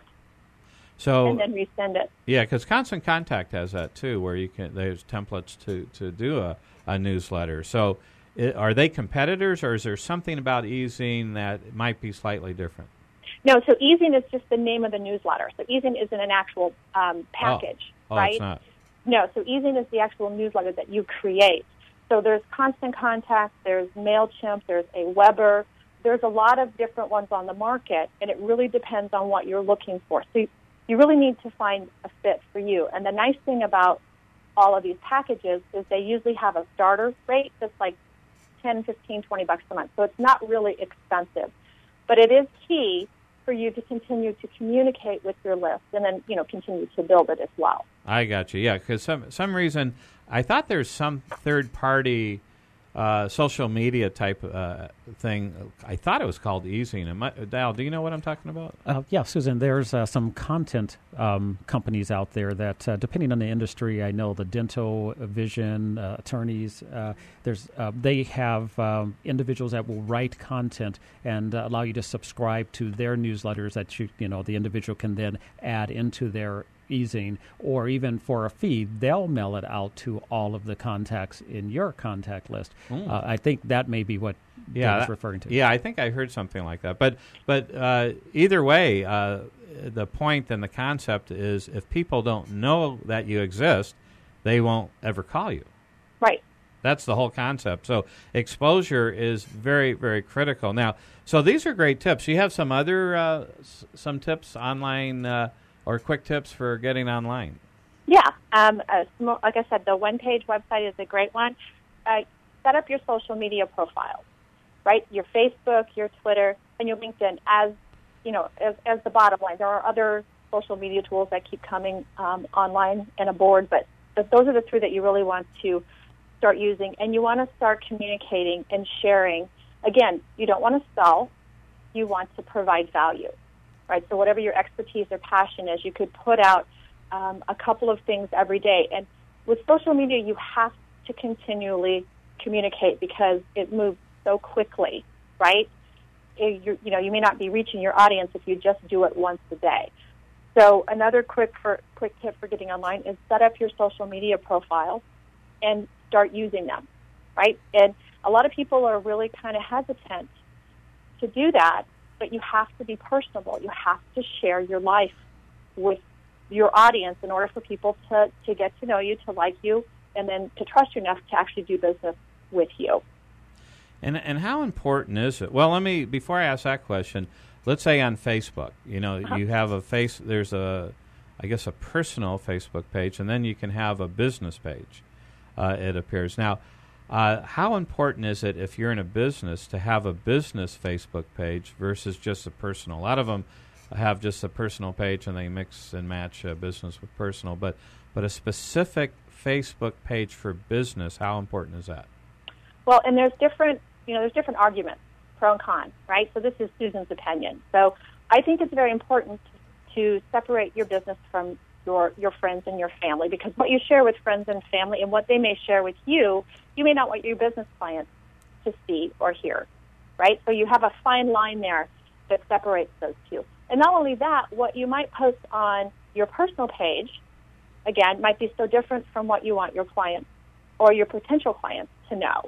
So and then resend it. Yeah, because Constant Contact has that too, where you can there's templates to, to do a, a newsletter. So it, are they competitors, or is there something about e-zine that might be slightly different? No, so e-zine is just the name of the newsletter. So e-zine isn't an actual um, package, oh. Oh, right? It's not. No, so e-zine is the actual newsletter that you create. So there's Constant Contact, there's MailChimp, there's Aweber. There's a lot of different ones on the market, and it really depends on what you're looking for. So you really need to find a fit for you. And the nice thing about all of these packages is they usually have a starter rate that's like ten, fifteen, twenty bucks a month. So it's not really expensive. But it is key for you to continue to communicate with your list and then, you know, continue to build it as well. I got you. Yeah, because some some reason I thought there's some third party uh, social media type uh, thing. I thought it was called Easing. Am I, Dal, do you know what I'm talking about? Uh, yeah, Susan, there's uh, some content um, companies out there that, uh, depending on the industry, I know the dental, vision, uh, attorneys, uh, there's uh, they have um, individuals that will write content and uh, allow you to subscribe to their newsletters that you, you know, the individual can then add into their Easing, or even for a fee, they'll mail it out to all of the contacts in your contact list. Mm. Uh, I think that may be what yeah, Dave is that, referring to. Yeah, I think I heard something like that. But but uh, either way, uh, the point and the concept is if people don't know that you exist, they won't ever call you. Right. That's the whole concept. So exposure is very, very critical. Now, so these are great tips. You have some other uh, s- some tips online uh, or quick tips for getting online? Yeah. Um, a small, like I said, the one-page website is a great one. Uh, set up your social media profiles, right? Your Facebook, your Twitter, and your LinkedIn as, you know, as, as the bottom line. There are other social media tools that keep coming um, online and aboard, but, but those are the three that you really want to start using. And you want to start communicating and sharing. Again, you don't want to sell. You want to provide value. Right, so whatever your expertise or passion is, you could put out um, a couple of things every day. And with social media, you have to continually communicate because it moves so quickly, right? It, you, you know, you may not be reaching your audience if you just do it once a day. So another quick for quick tip for getting online is set up your social media profile and start using them, right? And a lot of people are really kind of hesitant to do that. But you have to be personable. You have to share your life with your audience in order for people to, to get to know you, to like you, and then to trust you enough to actually do business with you. And and how important is it? Well, let me, before I ask that question, let's say on Facebook, you know, uh-huh. you have a face, there's a, I guess, a personal Facebook page, and then you can have a business page, uh, it appears. Now, Uh, how important is it if you're in a business to have a business Facebook page versus just a personal? A lot of them have just a personal page and they mix and match uh, business with personal, but but a specific Facebook page for business, how important is that? Well, and there's different, you know, there's different arguments, pro and con, right? So this is Susan's opinion. So I think it's very important to separate your business from your your friends and your family, because what you share with friends and family and what they may share with you, you may not want your business clients to see or hear, right? So you have a fine line there that separates those two. And not only that, what you might post on your personal page, again, might be so different from what you want your clients or your potential clients to know.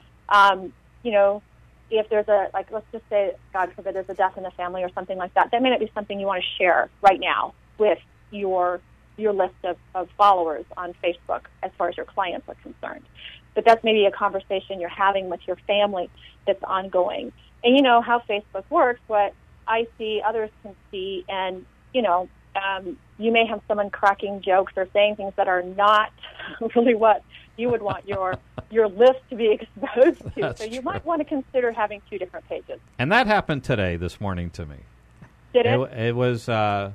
Um, you know, if there's a, like, let's just say, God forbid, there's a death in the family or something like that, that may not be something you want to share right now with your your list of, of followers on Facebook as far as your clients are concerned. But that's maybe a conversation you're having with your family that's ongoing. And you know how Facebook works, what I see, others can see, and, you know, um, you may have someone cracking jokes or saying things that are not really what you would want your your list to be exposed to. That's so you true. might want to consider having two different pages. And that happened today, this morning to me. Did it? It, it was, uh,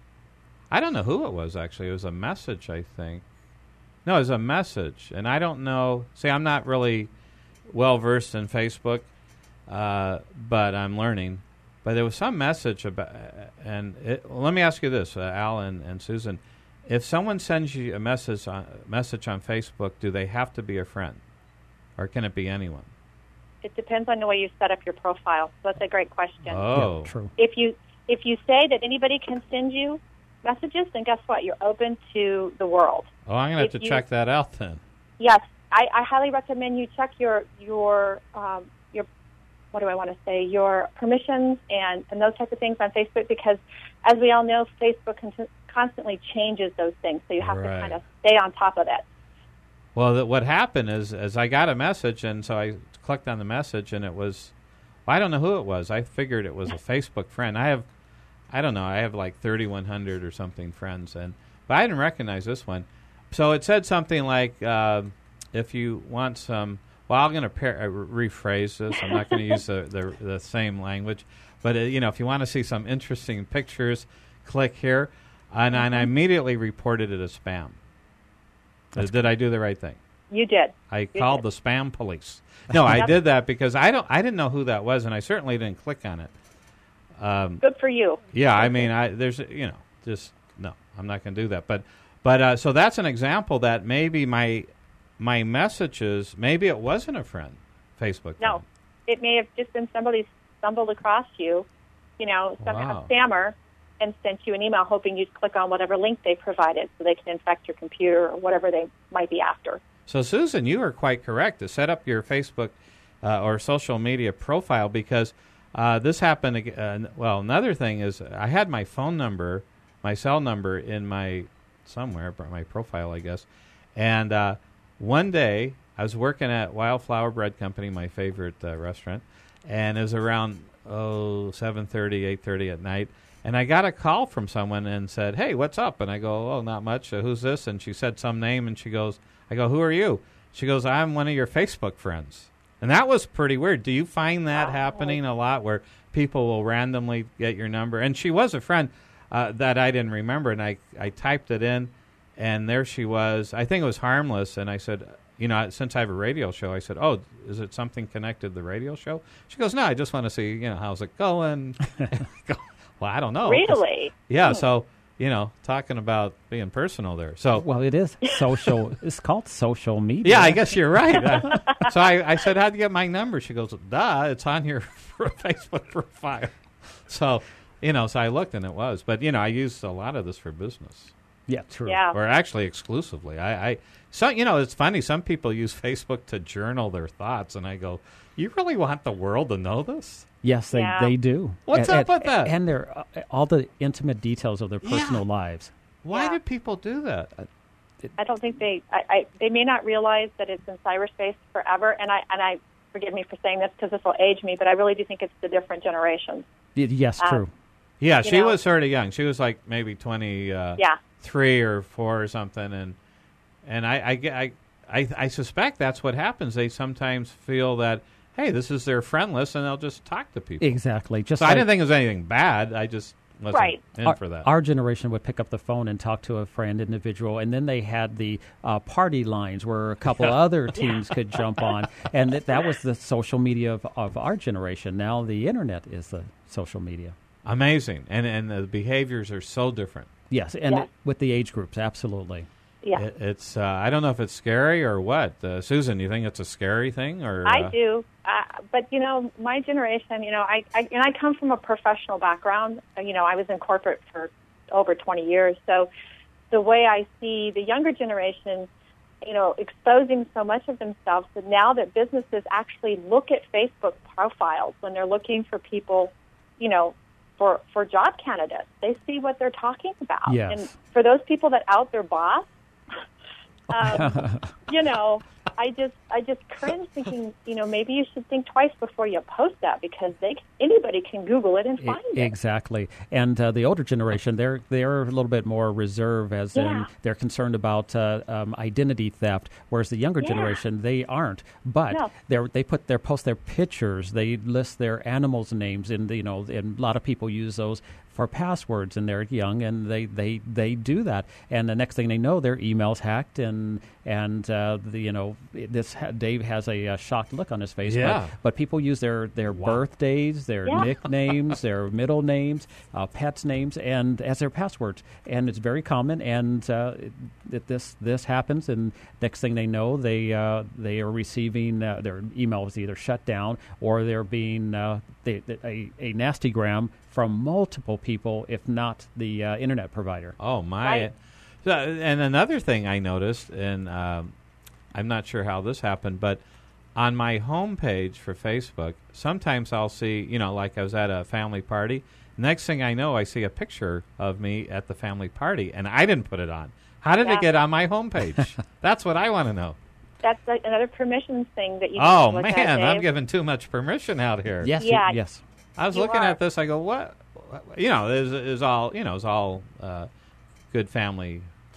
I don't know who it was, actually. It was a message, I think. No, it was a message. And I don't know. See, I'm not really well-versed in Facebook, uh, but I'm learning. But there was some message about, and it, well, let me ask you this, uh, Al and, and Susan. If someone sends you a message on, message on Facebook, do they have to be a friend? Or can it be anyone? It depends on the way you set up your profile. So that's a great question. Oh. Yeah, true. If you if you say that anybody can send you messages, then guess what? You're open to the world. Oh, I'm going to have If to you- check that out then. Yes, I, I highly recommend you check your your um, your what do I want to say your permissions and, and those types of things on Facebook, because as we all know, Facebook con- constantly changes those things, so you have Right. to kind of stay on top of it. Well, th- what happened is, is I got a message, and so I clicked on the message, and it was, well, I don't know who it was. I figured it was a Facebook friend. I have, I don't know, I have like thirty-one hundred or something friends, and but I didn't recognize this one. so it said something like, uh, if you want some, well, I'm going to par- uh, rephrase this. I'm not going to use the, the the same language. But, uh, you know, if you want to see some interesting pictures, click here. And, mm-hmm. and I immediately reported it as spam. Uh, did I do the right thing? You did. I you called did. the spam police. No, I did that because I don't. I didn't know who that was, and I certainly didn't click on it. Um, Good for you. Yeah, I mean, I there's you know just no, I'm not going to do that. But but uh, so that's an example that maybe my my messages, maybe it wasn't a friend, Facebook. No, friend. It may have just been somebody stumbled across you, you know, somehow Wow. a scammer, and sent you an email hoping you'd click on whatever link they provided so they can infect your computer or whatever they might be after. So, Susan, you are quite correct to set up your Facebook uh, or social media profile because uh, this happened. ag- Uh, well, another thing is I had my phone number, my cell number in my somewhere, but my profile, I guess. And uh, one day I was working at Wildflower Bread Company, my favorite uh, restaurant, and it was around oh seven thirty, eight thirty at night. And I got a call from someone and said, "Hey, what's up?" And I go, "Oh, not much. Uh, who's this?" And she said some name, and she goes, I go, "Who are you?" She goes, "I'm one of your Facebook friends." And that was pretty weird. Do you find that Oh. happening a lot where people will randomly get your number? And she was a friend uh, that I didn't remember, and I, I typed it in, and there she was. I think it was harmless, and I said, you know, since I have a radio show, I said, "Oh, is it something connected to the radio show?" She goes, "No, I just want to see, you know, how's it going?" I go, well, I don't know. Really? Yeah, Hmm. so... You know, talking about being personal there. So, well, it is social. It's called social media. yeah, I guess you're right. I, so I, I said, "How'd you get my number?" She goes, "Duh, it's on your Facebook profile." So, you know, so I looked and it was. But, you know, I used a lot of this for business. Yeah, true. Yeah. Or actually exclusively. I, I so you know, it's funny. Some people use Facebook to journal their thoughts, and I go, "You really want the world to know this?" Yes, they, Yeah. they do. What's and, up with that? And they're, uh, all the intimate details of their Yeah. personal lives. Why Yeah. do people do that? I don't think they. I, I they may not realize that it's in cyberspace forever. And I and I forgive me for saying this because this will age me, but I really do think it's the different generations. Y- yes, Um, true. Yeah, You she know? was sort of young. She was like maybe twenty. Uh, Yeah. three or four or something, and and I I, get- I I I suspect that's what happens. They sometimes feel that, hey, this is their friend list, and they'll just talk to people. Exactly. Just So I like didn't think it was anything bad. I just wasn't Right. in our, for that. our generation would pick up the phone and talk to a friend individual, and then they had the uh, party lines where a couple other teams could jump on, and th- that was the social media of, of our generation. Now the internet is the social media. Amazing, and and the behaviors are so different. Yes, and Yeah. it, with the age groups, absolutely. Yeah. It, it's uh, I don't know if it's scary or what. Uh, Susan, you think it's a scary thing, or I uh, do, uh, but you know, my generation. You know, I, I and I come from a professional background. Uh, You know, I was in corporate for over twenty years. So, the way I see the younger generation, you know, exposing so much of themselves, that now that businesses actually look at Facebook profiles when they're looking for people, you know, for for job candidates, they see what they're talking about. Yes. And for those people that out their boss. Um, you know, I just I just cringe thinking, you know, maybe you should think twice before you post that because they anybody can Google it and find E- it. Exactly. And uh, the older generation, they're they're a little bit more reserved, as Yeah. in they're concerned about uh, um, identity theft, whereas the younger Yeah. generation, they aren't. But No. they're, they put their post their pictures, they list their animals' names, and you know, and a lot of people use those for passwords, and they're young, and they, they, they do that. And the next thing they know, their email's hacked, and and uh, the, you know, this ha- Dave has a uh, shocked look on his face. Yeah. But, but people use their their birthdays, their Yeah. nicknames, their middle names, uh, pets' names, and as their passwords. And it's very common. And uh, it, this this happens, and next thing they know, they uh, they are receiving uh, their email is either shut down or they're being uh, they, they, a a nastygram from multiple people, if not the uh, internet provider. Oh my! Right. So, and another thing I noticed, and um, I'm not sure how this happened, but on my home page for Facebook, sometimes I'll see, you know, like I was at a family party. Next thing I know, I see a picture of me at the family party, and I didn't put it on. How did Yeah. it get on my homepage? That's what I want to know. That's like another permissions thing that you Oh can look man, at, I'm Dave. giving too much permission out here. Yes, Yeah. you- yes. I was You looking are. at this. I go, what? You know, is is all you know is all uh, good family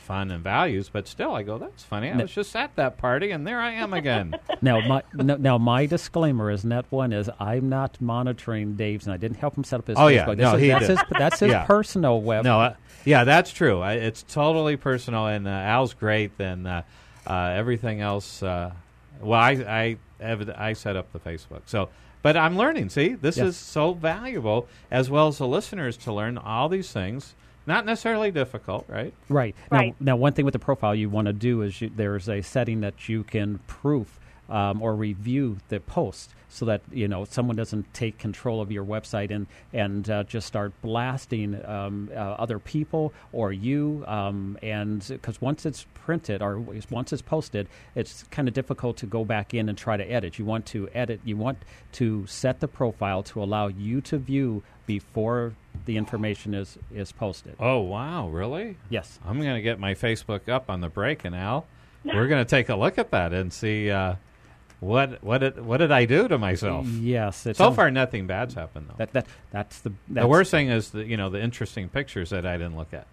fun and values, but still, I go, that's funny. I No. was just at that party, and there I am again. Now, my no, now my disclaimer is net one is I'm not monitoring Dave's, and I didn't help him set up his Oh, Facebook. yeah. This No, is, he that's did. his that's his Yeah. personal web. No, uh, yeah, that's true. I, it's totally personal, and uh, Al's great, and uh, uh, everything else. Uh, well, I I, have, I set up the Facebook, so. But I'm learning. See, this Yes. is so valuable, as well as the listeners, to learn all these things. Not necessarily difficult, right? Right. Right. Now, now, one thing with the profile you want to do is you, there's a setting that you can proof um, or review the post so that, you know, someone doesn't take control of your website and, and uh, just start blasting um, uh, other people or you. Um, and because once it's printed or once it's posted, it's kind of difficult to go back in and try to edit. You want to edit. You want to set the profile to allow you to view before the information is, is posted. Oh, wow, really? Yes. I'm going to get my Facebook up on the break, and Al, we're going to take a look at that and see uh, what what did, what did I do to myself. Yes. It's So a- far, nothing bad's happened, though. That that that's the that's, the worst thing is the you know the interesting pictures that I didn't look at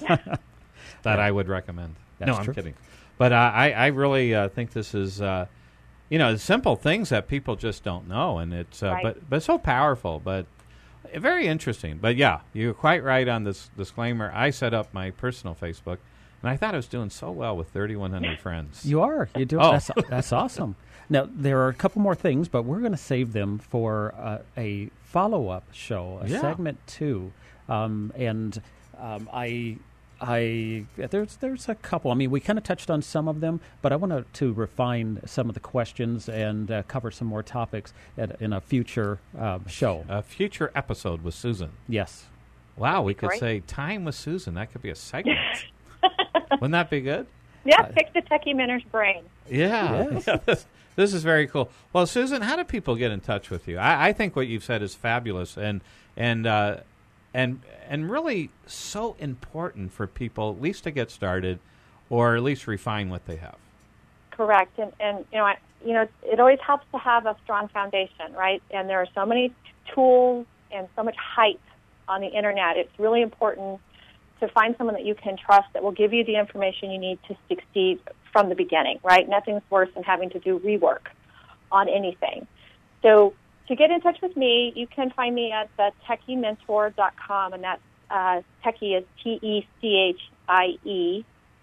that I would recommend. That's no, I'm true. kidding. But uh, I I really uh, think this is uh, you know simple things that people just don't know, and it's uh, Right. but but so powerful, but very interesting. But yeah, you're quite right on this disclaimer. I set up my personal Facebook, and I thought I was doing so well with thirty-one hundred friends. You are. You do. Oh. That's that's awesome. Now there are a couple more things, but we're going to save them for uh, a follow-up show, a Yeah. segment two, um, and um, I. I there's there's a couple. I mean, we kind of touched on some of them, but I want to, to refine some of the questions and uh, cover some more topics at, in a future um, show. A future episode with Susan. Yes. Wow, we could great. say Time with Susan. That could be a segment. Wouldn't that be good? Yeah, pick the techie mentor's brain. Yeah. Yes. Yeah, this, this is very cool. Well, Susan, how do people get in touch with you? I, I think what you've said is fabulous and and uh, and and really so important for people at least to get started or at least refine what they have. Correct, and and you know, I, you know, it always helps to have a strong foundation, right? And there are so many tools and so much hype on the internet. It's really important to find someone that you can trust that will give you the information you need to succeed from the beginning, right? Nothing's worse than having to do rework on anything. So to get in touch with me, you can find me at the techie mentor dot com, and that's uh, Techie is T E C H I E.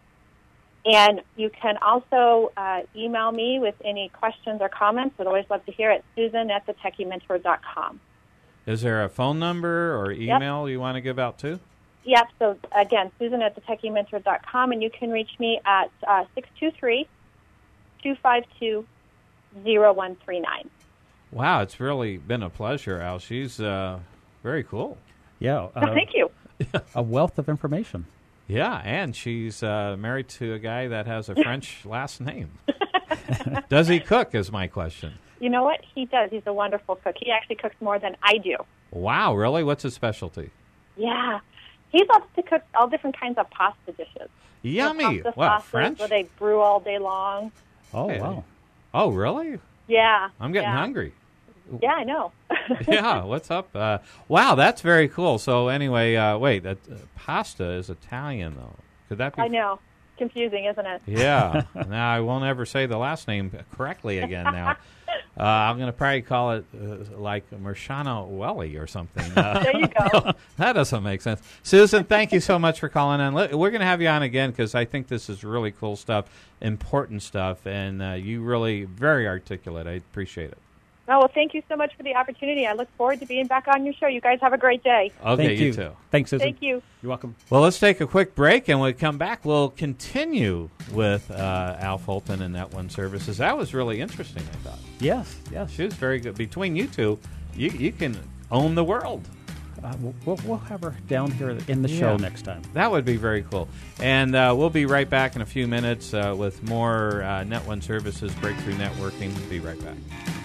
And you can also uh, email me with any questions or comments. I'd always love to hear it. Susan at the techie mentor dot com. Is there a phone number or email you want to give out too? Yep. So, again, Susan at the techie mentor dot com, and you can reach me at uh, six two three, two five two, zero one three nine. Wow, it's really been a pleasure, Al. She's uh, very cool. Yeah. Uh, Thank you. A wealth of information. Yeah, and she's uh, married to a guy that has a French last name. Does he cook, is my question. You know what? He does. He's a wonderful cook. He actually cooks more than I do. Wow, really? What's his specialty? Yeah. He loves to cook all different kinds of pasta dishes. Yummy. The pasta What, sauces French? where they brew all day long. Oh, Hey. wow. Oh, really? Yeah. I'm getting yeah. hungry. Yeah, I know. Yeah, what's up? Uh, wow, that's very cool. So anyway, uh, wait, uh, pasta is Italian, though. Could that be? I know. Confusing, isn't it? Yeah. Now I won't ever say the last name correctly again now. Uh, I'm going to probably call it uh, like Mershana Welly or something. Uh, There you go. that doesn't make sense. Susan, thank you so much for calling in. Let- We're going to have you on again because I think this is really cool stuff, important stuff, and uh, you really very articulate. I appreciate it. Oh, well, thank you so much for the opportunity. I look forward to being back on your show. You guys have a great day. Okay, Thank you you. too. Thanks, Susan. Thank you. You're welcome. Well, let's take a quick break, and when we come back, we'll continue with uh, Al Fulton and Net One Services. That was really interesting, I thought. Yes, yes. She was very good. Between you two, you, you can own the world. Uh, we'll, we'll have her down here in the Yeah. show next time. That would be very cool. And uh, we'll be right back in a few minutes uh, with more uh, Net One Services, Breakthrough Networking. Be right back.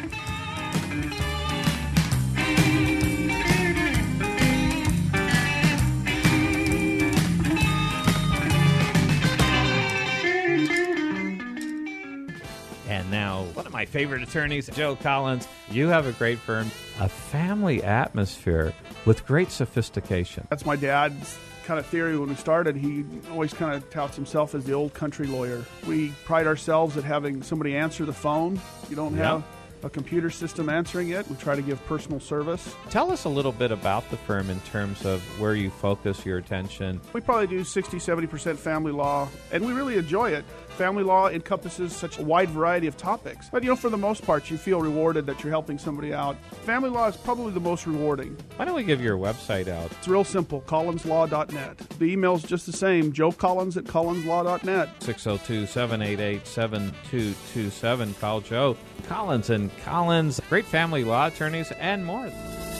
And now, one of my favorite attorneys, Joe Collins. You have a great firm, a family atmosphere with great sophistication. That's my dad's kind of theory when we started. He always kind of touts himself as the old country lawyer. We pride ourselves at having somebody answer the phone. You don't Yeah. have a computer system answering it. We try to give personal service. Tell us a little bit about the firm in terms of where you focus your attention. We probably do sixty, seventy percent family law, and we really enjoy it. Family law encompasses such a wide variety of topics. But, you know, for the most part, you feel rewarded that you're helping somebody out. Family law is probably the most rewarding. Why don't we give your website out? It's real simple, collins law dot net. The email's just the same, joe collins at collins law dot net. six oh two, seven eight eight, seven two two seven. Call Joe Collins and Collins, great family law attorneys, and more.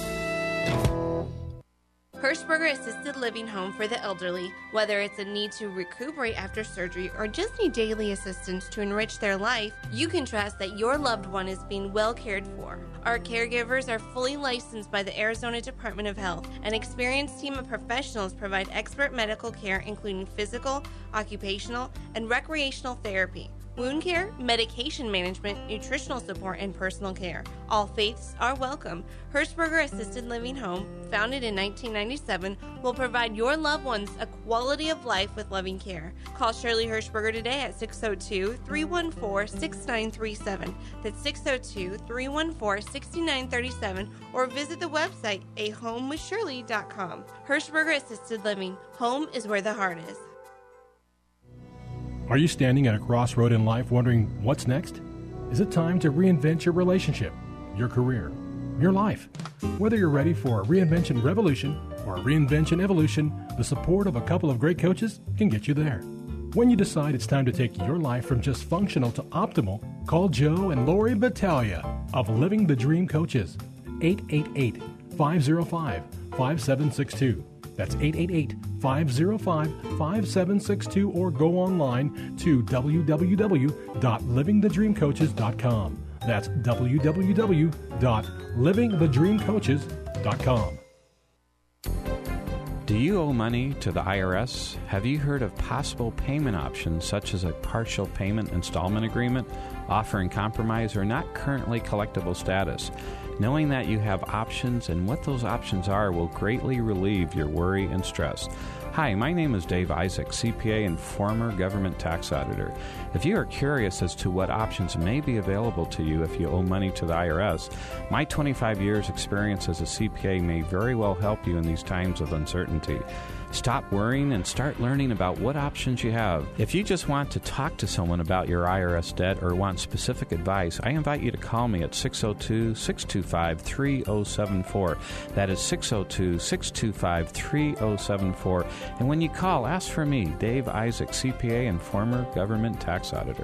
Hirschberger Assisted Living Home for the elderly. Whether it's a need to recuperate after surgery or just need daily assistance to enrich their life, you can trust that your loved one is being well cared for. Our caregivers are fully licensed by the Arizona Department of Health. An experienced team of professionals provide expert medical care including physical, occupational, and recreational therapy, wound care, medication management, nutritional support, and personal care. All faiths are welcome. Hirschberger Assisted Living Home, founded in nineteen ninety-seven, will provide your loved ones a quality of life with loving care. Call Shirley Hirschberger today at six oh two, three one four, six nine three seven. That's six oh two, three one four, six nine three seven, or visit the website a home with shirley dot com. Hirschberger Assisted Living. Home is where the heart is. Are you standing at a crossroad in life wondering what's next? Is it time to reinvent your relationship, your career, your life? Whether you're ready for a reinvention revolution or a reinvention evolution, the support of a couple of great coaches can get you there. When you decide it's time to take your life from just functional to optimal, call Joe and Lori Battaglia of Living the Dream Coaches, eight eight eight, five oh five, five seven six two. That's eight eight eight, five oh five, five seven six two, or go online to w w w dot living the dream coaches dot com. That's w w w dot living the dream coaches dot com. Do you owe money to the I R S? Have you heard of possible payment options such as a partial payment installment agreement, offering compromise or not currently collectible status? Knowing that you have options and what those options are will greatly relieve your worry and stress. Hi, my name is Dave Isaac, C P A and former government tax auditor. If you are curious as to what options may be available to you if you owe money to the I R S, my twenty-five years experience as a C P A may very well help you in these times of uncertainty. Stop worrying and start learning about what options you have. If you just want to talk to someone about your I R S debt or want specific advice, I invite you to call me at six oh two, six two five, three oh seven four. That is six oh two, six two five, three oh seven four. And when you call, ask for me, Dave Isaac, C P A and former government tax auditor.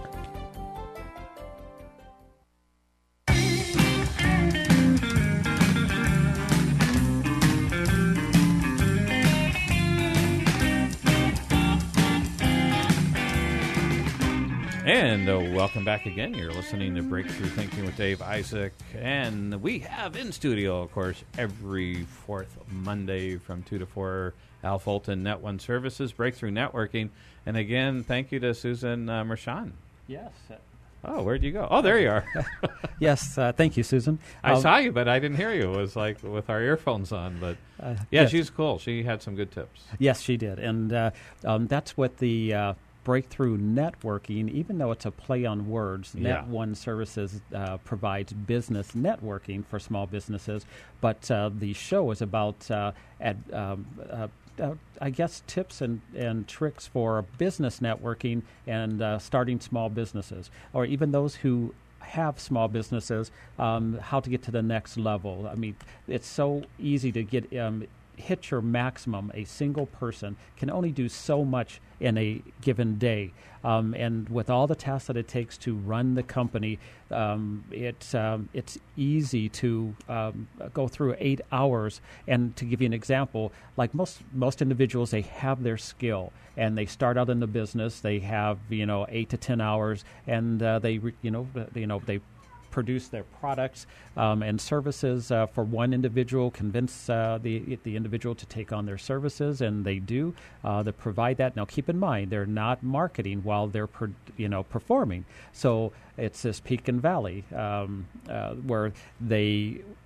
And uh, welcome back again. You're listening to Breakthrough Thinking with Dave Isaac. And we have in studio, of course, every fourth Monday from two to four, Al Fulton, Net One Services, Breakthrough Networking. And again, thank you to Susan uh, Mershon. Yes. Oh, where'd you go? Oh, there you are. Yes, uh, thank you, Susan. I um, saw you, but I didn't hear you. It was like with our earphones on. But uh, yeah, yes. she's cool. She had some good tips. Yes, she did. And uh, um, that's what the uh, Breakthrough Networking, even though it's a play on words, Yeah. Net One Services uh, provides business networking for small businesses. But uh, the show is about, uh, ad, um, uh, uh, I guess, tips and, and tricks for business networking and uh, starting small businesses, or even those who have small businesses, um, how to get to the next level. I mean, it's so easy to get um, hit your maximum. A single person can only do so much in a given day. Um, and with all the tasks that it takes to run the company, um, it's, um, it's easy to um, go through eight hours. And to give you an example, like most, most individuals, they have their skill and they start out in the business. They have, you know, eight to ten hours and uh, they, re- you know, you know, they produce their products um, and services uh, for one individual, convince uh, the the individual to take on their services, and they do. Uh, they provide that. Now, keep in mind, they're not marketing while they're per, you know performing. So it's this peak and valley um, uh, where they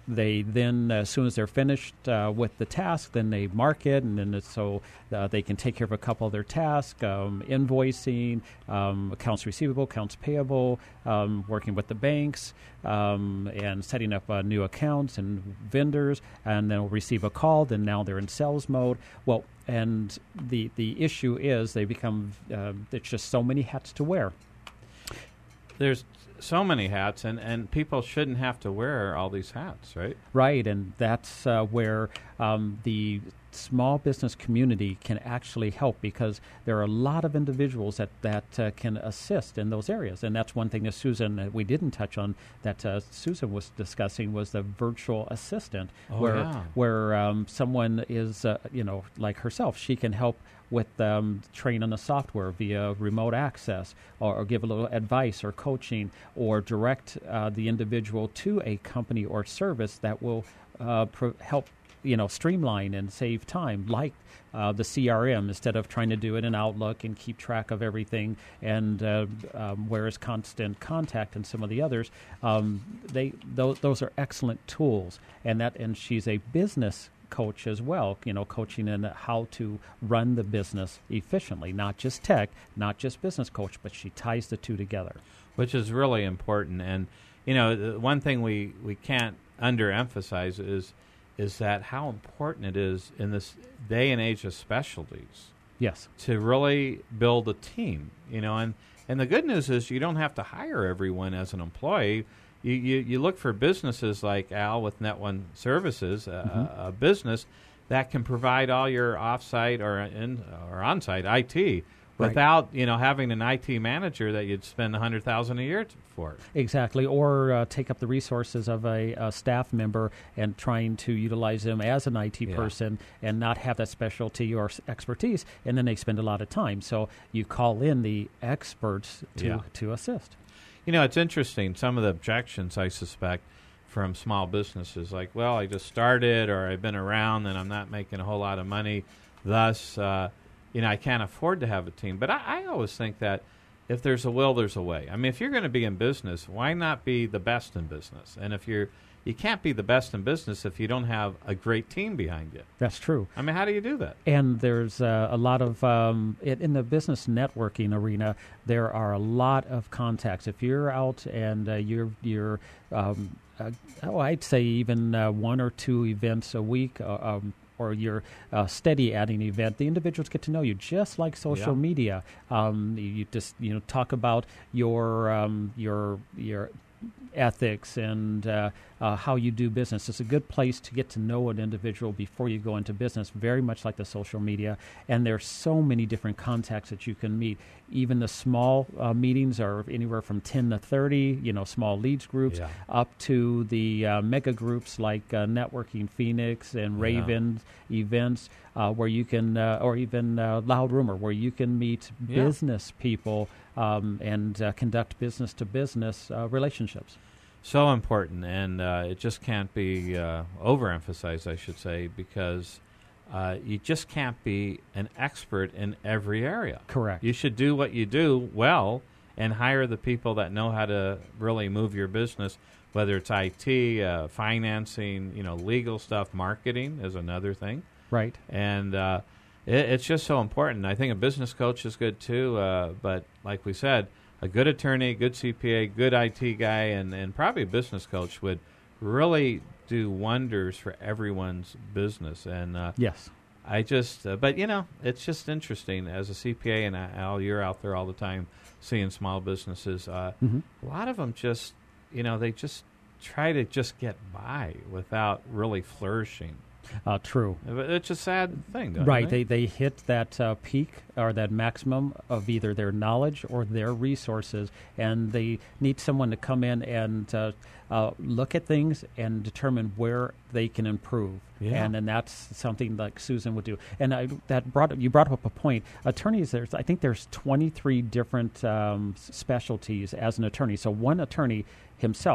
they then, as soon as they're finished uh, with the task, then they mark it, and then it's so uh, they can take care of a couple of their tasks, um, invoicing, um, accounts receivable, accounts payable, um, working with the banks, um, and setting up uh, new accounts and vendors, and then will receive a call. Then now they're in sales mode. Well, and the the issue is they become uh, there's just so many hats to wear. There's so many hats, and, and people shouldn't have to wear all these hats, right? Right, and that's uh, where um, the small business community can actually help, because there are a lot of individuals that, that uh, can assist in those areas. And that's one thing that Susan, uh, we didn't touch on, that uh, Susan was discussing, was the virtual assistant, oh, where yeah. where um, someone is, uh, you know, like herself, she can help with um, train on the software via remote access, or, or give a little advice or coaching, or direct uh, the individual to a company or service that will uh, pro- help you know, streamline and save time, like uh, the C R M, instead of trying to do it in Outlook and keep track of everything. And uh, um, whereas Constant Contact and some of the others, um, they th- those are excellent tools. And that, and she's a business coach as well, you know, coaching in how to run the business efficiently, not just tech, not just business coach, but she ties the two together. Which is really important. And, you know, the one thing we, we can't underemphasize is is that how important it is in this day and age of specialties. Yes. To really build a team, you know, and, and the good news is you don't have to hire everyone as an employee. You, you, you look for businesses like Al with Net One Services, uh, mm-hmm. a business that can provide all your off-site or in, or on-site I T without, right. you know, having an I T manager that you'd spend a hundred thousand a year to, for. Exactly, or uh, take up the resources of a, a staff member and trying to utilize them as an I T yeah. person and not have that specialty or expertise, and then they spend a lot of time. So you call in the experts to yeah. to assist. You know, it's interesting. Some of the objections, I suspect, from small businesses, like, well, I just started, or I've been around and I'm not making a whole lot of money, thus, uh, you know, I can't afford to have a team. But I, I always think that if there's a will, there's a way. I mean, if you're going to be in business, why not be the best in business? And if you're, you can't be the best in business if you don't have a great team behind you. That's true. I mean, how do you do that? And there's uh, a lot of, um, it, in the business networking arena, there are a lot of contacts. If you're out and uh, you're, you're um, uh, oh, I'd say even uh, one or two events a week, uh, um, or you're uh, steady at an event, the individuals get to know you, just like social yeah. media. Um, you, you just you know talk about your um, your your ethics and uh, uh, how you do business. It's a good place to get to know an individual before you go into business, very much like the social media. And there's so many different contacts that you can meet. Even the small uh, meetings are anywhere from ten to thirty, you know, small leads groups, yeah. up to the uh, mega groups like uh, Networking Phoenix and Raven yeah. events, uh, where you can, uh, or even uh, Loud Rumor, where you can meet yeah. business people um, and uh, conduct business-to-business uh, relationships. So important, and uh, it just can't be uh, overemphasized, I should say, because uh, you just can't be an expert in every area. Correct. You should do what you do well and hire the people that know how to really move your business, whether it's I T, uh, financing, you know, legal stuff, marketing is another thing. Right. And uh, it, it's just so important. I think a business coach is good too, uh, but like we said, a good attorney, good C P A, good I T guy, and, and probably a business coach would really do wonders for everyone's business. And uh, yes, I just, uh, but you know, it's just interesting as a C P A, and Al, you're out there all the time seeing small businesses. Uh, mm-hmm. A lot of them just, you know, they just try to just get by without really flourishing. Uh, true. It's a sad thing, don't right. you think? They they hit that uh, peak or that maximum of either their knowledge or their resources, and they need someone to come in and uh, uh, look at things and determine where they can improve. Yeah. And and that's something like Susan would do. And I, that brought you brought up a point. Attorneys, there's I think there's twenty-three different um, specialties as an attorney. So one attorney himself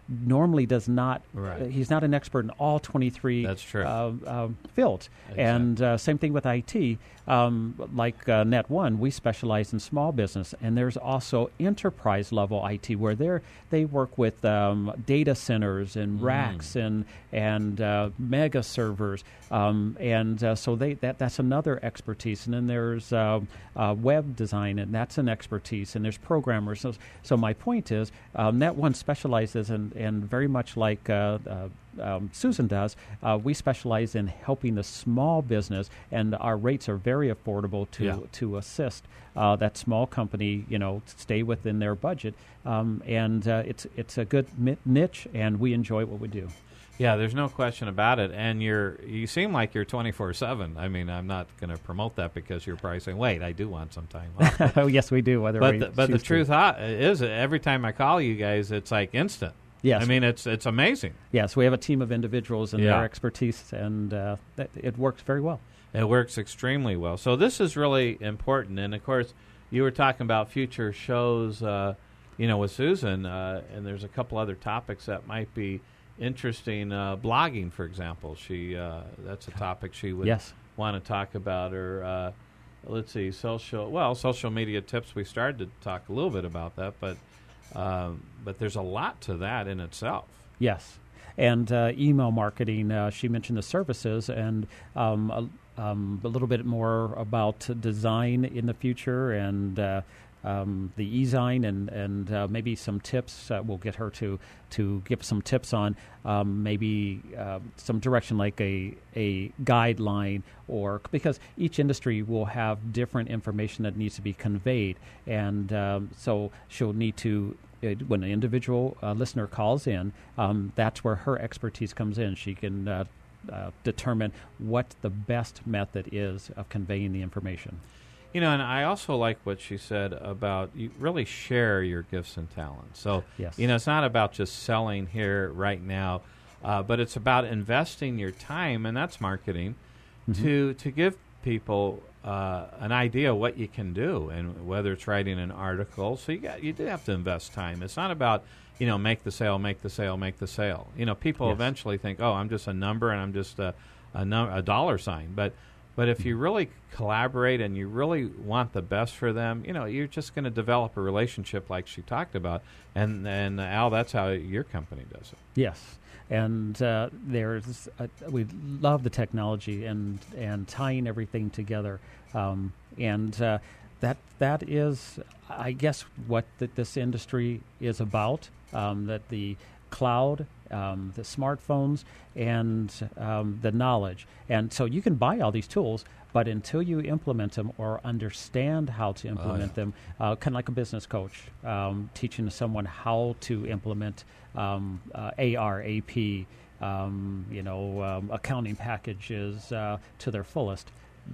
normally does not. Right. Uh, he's not an expert in all twenty-three. That's true. Uh, uh, fields. Exactly. And uh, same thing with I T. Um, like uh, Net One, we specialize in small business, and there's also enterprise level I T where they they work with um, data centers and Mm. racks and and uh, mega servers, um, and uh, so they that that's another expertise. And then there's uh, uh, web design, and that's an expertise. And there's programmers. So, so my point is, um, Net One specializes in, and very much like uh, uh, um, Susan does, uh, we specialize in helping the small business, and our rates are very affordable to Yeah. to assist uh, that small company, you know, stay within their budget. Um, and uh, it's it's a good mi- niche, and we enjoy what we do. Yeah, there's no question about it. And you're you seem like you're twenty-four seven. I mean, I'm not going to promote that because you're probably saying, wait, I do want some time off. Oh, yes, we do. Whether but we the, but the choose to. truth uh, is, every time I call you guys, it's like instant. Yes. I mean, it's it's amazing. Yes, we have a team of individuals and Yeah. their expertise, and uh, that, it works very well. It works extremely well. So this is really important. And, of course, you were talking about future shows, uh, you know, with Susan, uh, and there's a couple other topics that might be interesting. Uh, blogging, for example. She uh, that's a topic she would Yes. want to talk about. Or, uh, let's see, social, well, social media tips. We started to talk a little bit about that, but um, but there's a lot to that in itself. Yes. And uh, email marketing, uh, she mentioned the services, and um, a, um, a little bit more about design in the future, and uh, um, the e-zine, and, and uh, maybe some tips. Uh, we'll get her to, to give some tips on um, maybe uh, some direction, like a, a guideline, or because each industry will have different information that needs to be conveyed. And um, so she'll need to, It, when an individual uh, listener calls in, um, that's where her expertise comes in. She can uh, uh, determine what the best method is of conveying the information. You know, and I also like what she said about you really share your gifts and talents. So, Yes. you know, it's not about just selling here right now, uh, but it's about investing your time, and that's marketing, Mhm. to to give people uh, an idea of what you can do, and whether it's writing an article. So you got you do have to invest time. It's not about, you know, make the sale, make the sale, make the sale. You know, people Yes. eventually think, oh, I'm just a number and I'm just a a, num- a dollar sign. But but if you really collaborate and you really want the best for them, you know, you're just going to develop a relationship like she talked about. And and Al, that's how your company does it. Yes. And uh, there's uh, we love the technology and and tying everything together, um, and uh, that that is, I guess, what th- this industry is about. Um, that the cloud, um, the smartphones, and um, the knowledge, and so you can buy all these tools, but until you implement them or understand how to implement yeah. them, uh, kind of like a business coach, um, teaching someone how to implement um, uh, A R, A P, um, you know, um, accounting packages uh, to their fullest.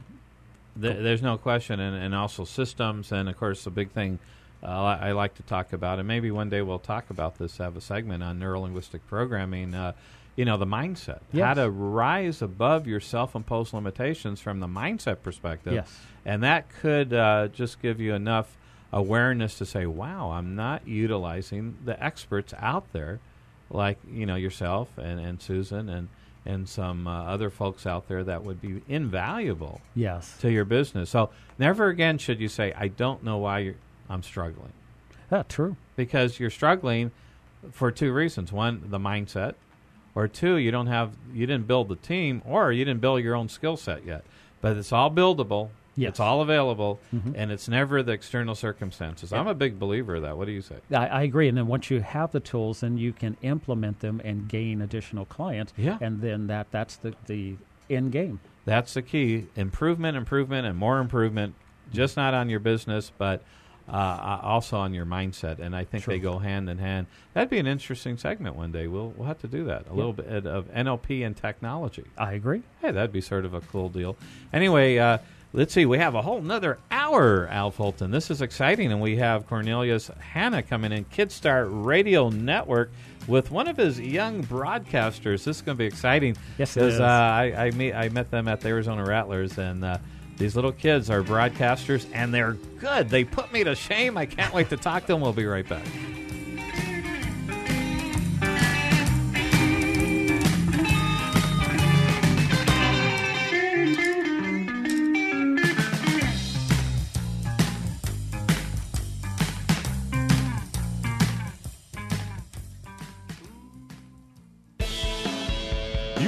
Th- there's no question, and, and also systems, and of course the big thing uh, I, I like to talk about, and maybe one day we'll talk about this, have a segment on neurolinguistic programming, uh, you know, the mindset. Yes. How to rise above your self-imposed limitations from the mindset perspective. Yes. And that could uh, just give you enough awareness to say, wow, I'm not utilizing the experts out there like, you know, yourself and, and Susan and and some uh, other folks out there that would be invaluable Yes. to your business. So never again should you say, I don't know why you're, I'm struggling. Ah, true. Because you're struggling for two reasons. One, the mindset, or two, you don't have, you didn't build the team, or you didn't build your own skill set yet. But it's all buildable. Yes. It's all available, Mhm. and it's never the external circumstances. Yeah. I'm a big believer of that. What do you say? I, I agree. And then once you have the tools, then you can implement them and gain additional clients. Yeah. And then that that's the, the end game. That's the key. Improvement, improvement, and more improvement, just not on your business, but uh, also on your mindset. And I think Sure. they go hand in hand. That'd be an interesting segment one day. We'll we'll have to do that. A Yeah. little bit of N L P and technology. I agree. Hey, that'd be sort of a cool deal. Anyway, uh, let's see. We have a whole nother hour, Al Fulton. This is exciting. And we have Cornelius Hanna coming in, Kidstar Radio Network, with one of his young broadcasters. This is going to be exciting. Yes, it Because is. uh, I, I, meet, I met them at the Arizona Rattlers, and uh, these little kids are broadcasters, and they're good. They put me to shame. I can't wait to talk to them. We'll be right back.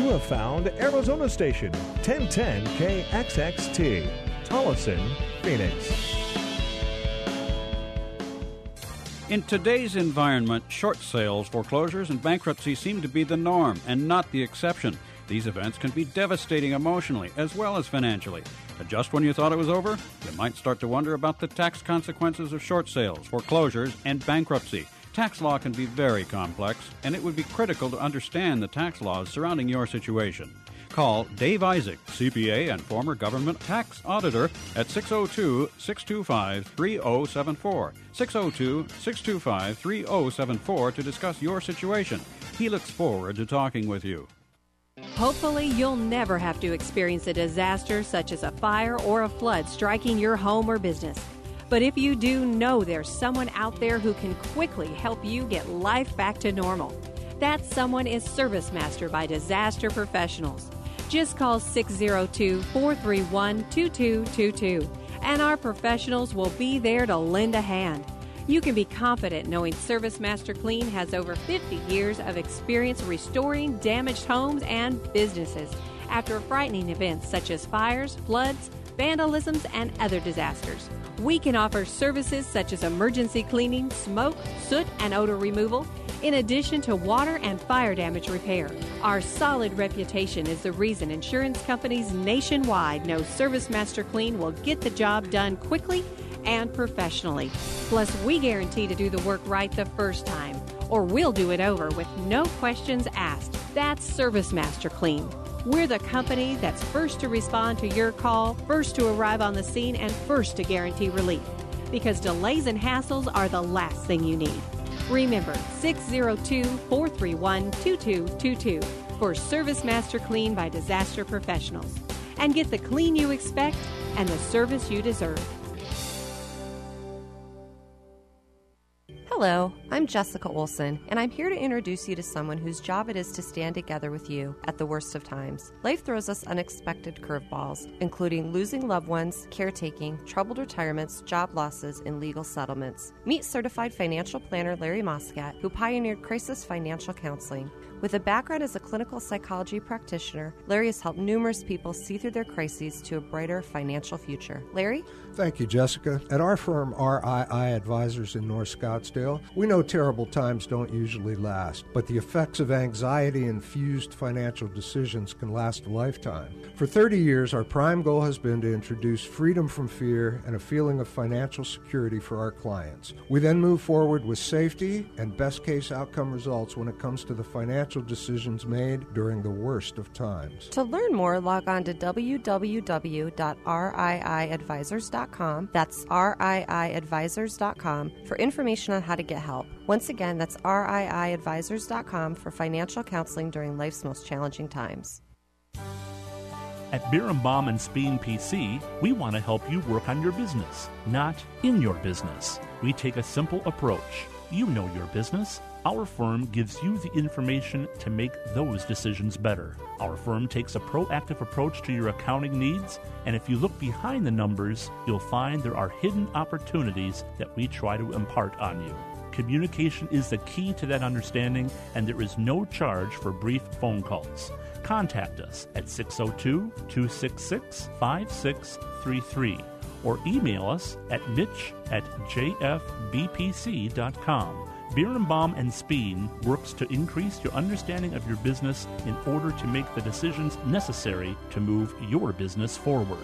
You have found Arizona Station, ten ten K X X T, Tolleson, Phoenix. In today's environment, short sales, foreclosures, and bankruptcy seem to be the norm and not the exception. These events can be devastating emotionally as well as financially. But just when you thought it was over, you might start to wonder about the tax consequences of short sales, foreclosures, and bankruptcy. Tax law can be very complex, and it would be critical to understand the tax laws surrounding your situation. Call Dave Isaac, C P A and former government tax auditor, at six oh two, six two five, three oh seven four. six oh two, six two five, three oh seven four to discuss your situation. He looks forward to talking with you. Hopefully, you'll never have to experience a disaster such as a fire or a flood striking your home or business. But if you do, know there's someone out there who can quickly help you get life back to normal. That someone is ServiceMaster by Disaster Professionals. Just call six oh two, four three one, two two two two, and our professionals will be there to lend a hand. You can be confident knowing ServiceMaster Clean has over fifty years of experience restoring damaged homes and businesses after frightening events such as fires, floods, vandalisms, and other disasters. We can offer services such as emergency cleaning, smoke, soot, and odor removal, in addition to water and fire damage repair. Our solid reputation is the reason insurance companies nationwide know ServiceMaster Clean will get the job done quickly and professionally. Plus, we guarantee to do the work right the first time, or we'll do it over with no questions asked. That's ServiceMaster Clean. We're the company that's first to respond to your call, first to arrive on the scene, and first to guarantee relief. Because delays and hassles are the last thing you need. Remember, six oh two, four three one, two two two two for ServiceMaster Clean by Disaster Professionals. And get the clean you expect and the service you deserve. Hello, I'm Jessica Olson, and I'm here to introduce you to someone whose job it is to stand together with you at the worst of times. Life throws us unexpected curveballs, including losing loved ones, caretaking, troubled retirements, job losses, and legal settlements. Meet certified financial planner Larry Moscat, who pioneered crisis financial counseling. With a background as a clinical psychology practitioner, Larry has helped numerous people see through their crises to a brighter financial future. Larry? Thank you, Jessica. At our firm, R I I Advisors in North Scottsdale, we know terrible times don't usually last, but the effects of anxiety-infused financial decisions can last a lifetime. For thirty years, our prime goal has been to introduce freedom from fear and a feeling of financial security for our clients. We then move forward with safety and best-case outcome results when it comes to the financial decisions made during the worst of times. To learn more, log on to w w w dot r i i advisors dot com. That's r i i advisors dot com for information on how to get help. Once again, that's r i i advisors dot com for financial counseling during life's most challenging times. At Birnbaum and Speen P C, we want to help you work on your business, not in your business. We take a simple approach. You know your business. Our firm gives you the information to make those decisions better. Our firm takes a proactive approach to your accounting needs, and if you look behind the numbers, you'll find there are hidden opportunities that we try to impart on you. Communication is the key to that understanding, and there is no charge for brief phone calls. Contact us at six oh two, two six six, five six three three or email us at mitch at j f b p c dot com. Birnbaum and Speen works to increase your understanding of your business in order to make the decisions necessary to move your business forward.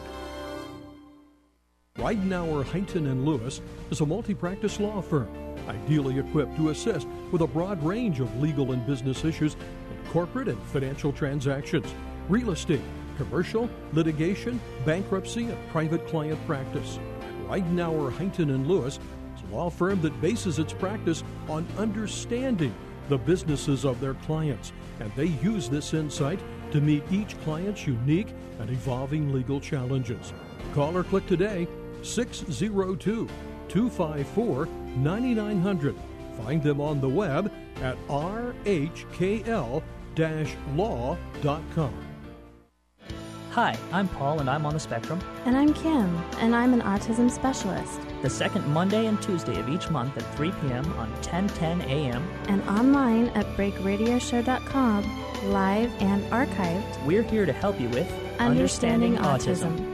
Ridenour, Heighton and Lewis is a multi-practice law firm, ideally equipped to assist with a broad range of legal and business issues in corporate and financial transactions, real estate, commercial, litigation, bankruptcy, and private client practice. Ridenour, Heighton and Lewis is a law firm that bases its practice on understanding the businesses of their clients, and they use this insight to meet each client's unique and evolving legal challenges. Call or click today, six oh two, two five four, nine nine hundred. Find them on the web at r h k l dash law dot com. Hi, I'm Paul, and I'm on the spectrum. And I'm Kim, and I'm an autism specialist. The second Monday and Tuesday of each month at three p.m. on ten ten a.m. and online at break radio show dot com. live and archived. We're here to help you with Understanding Autism.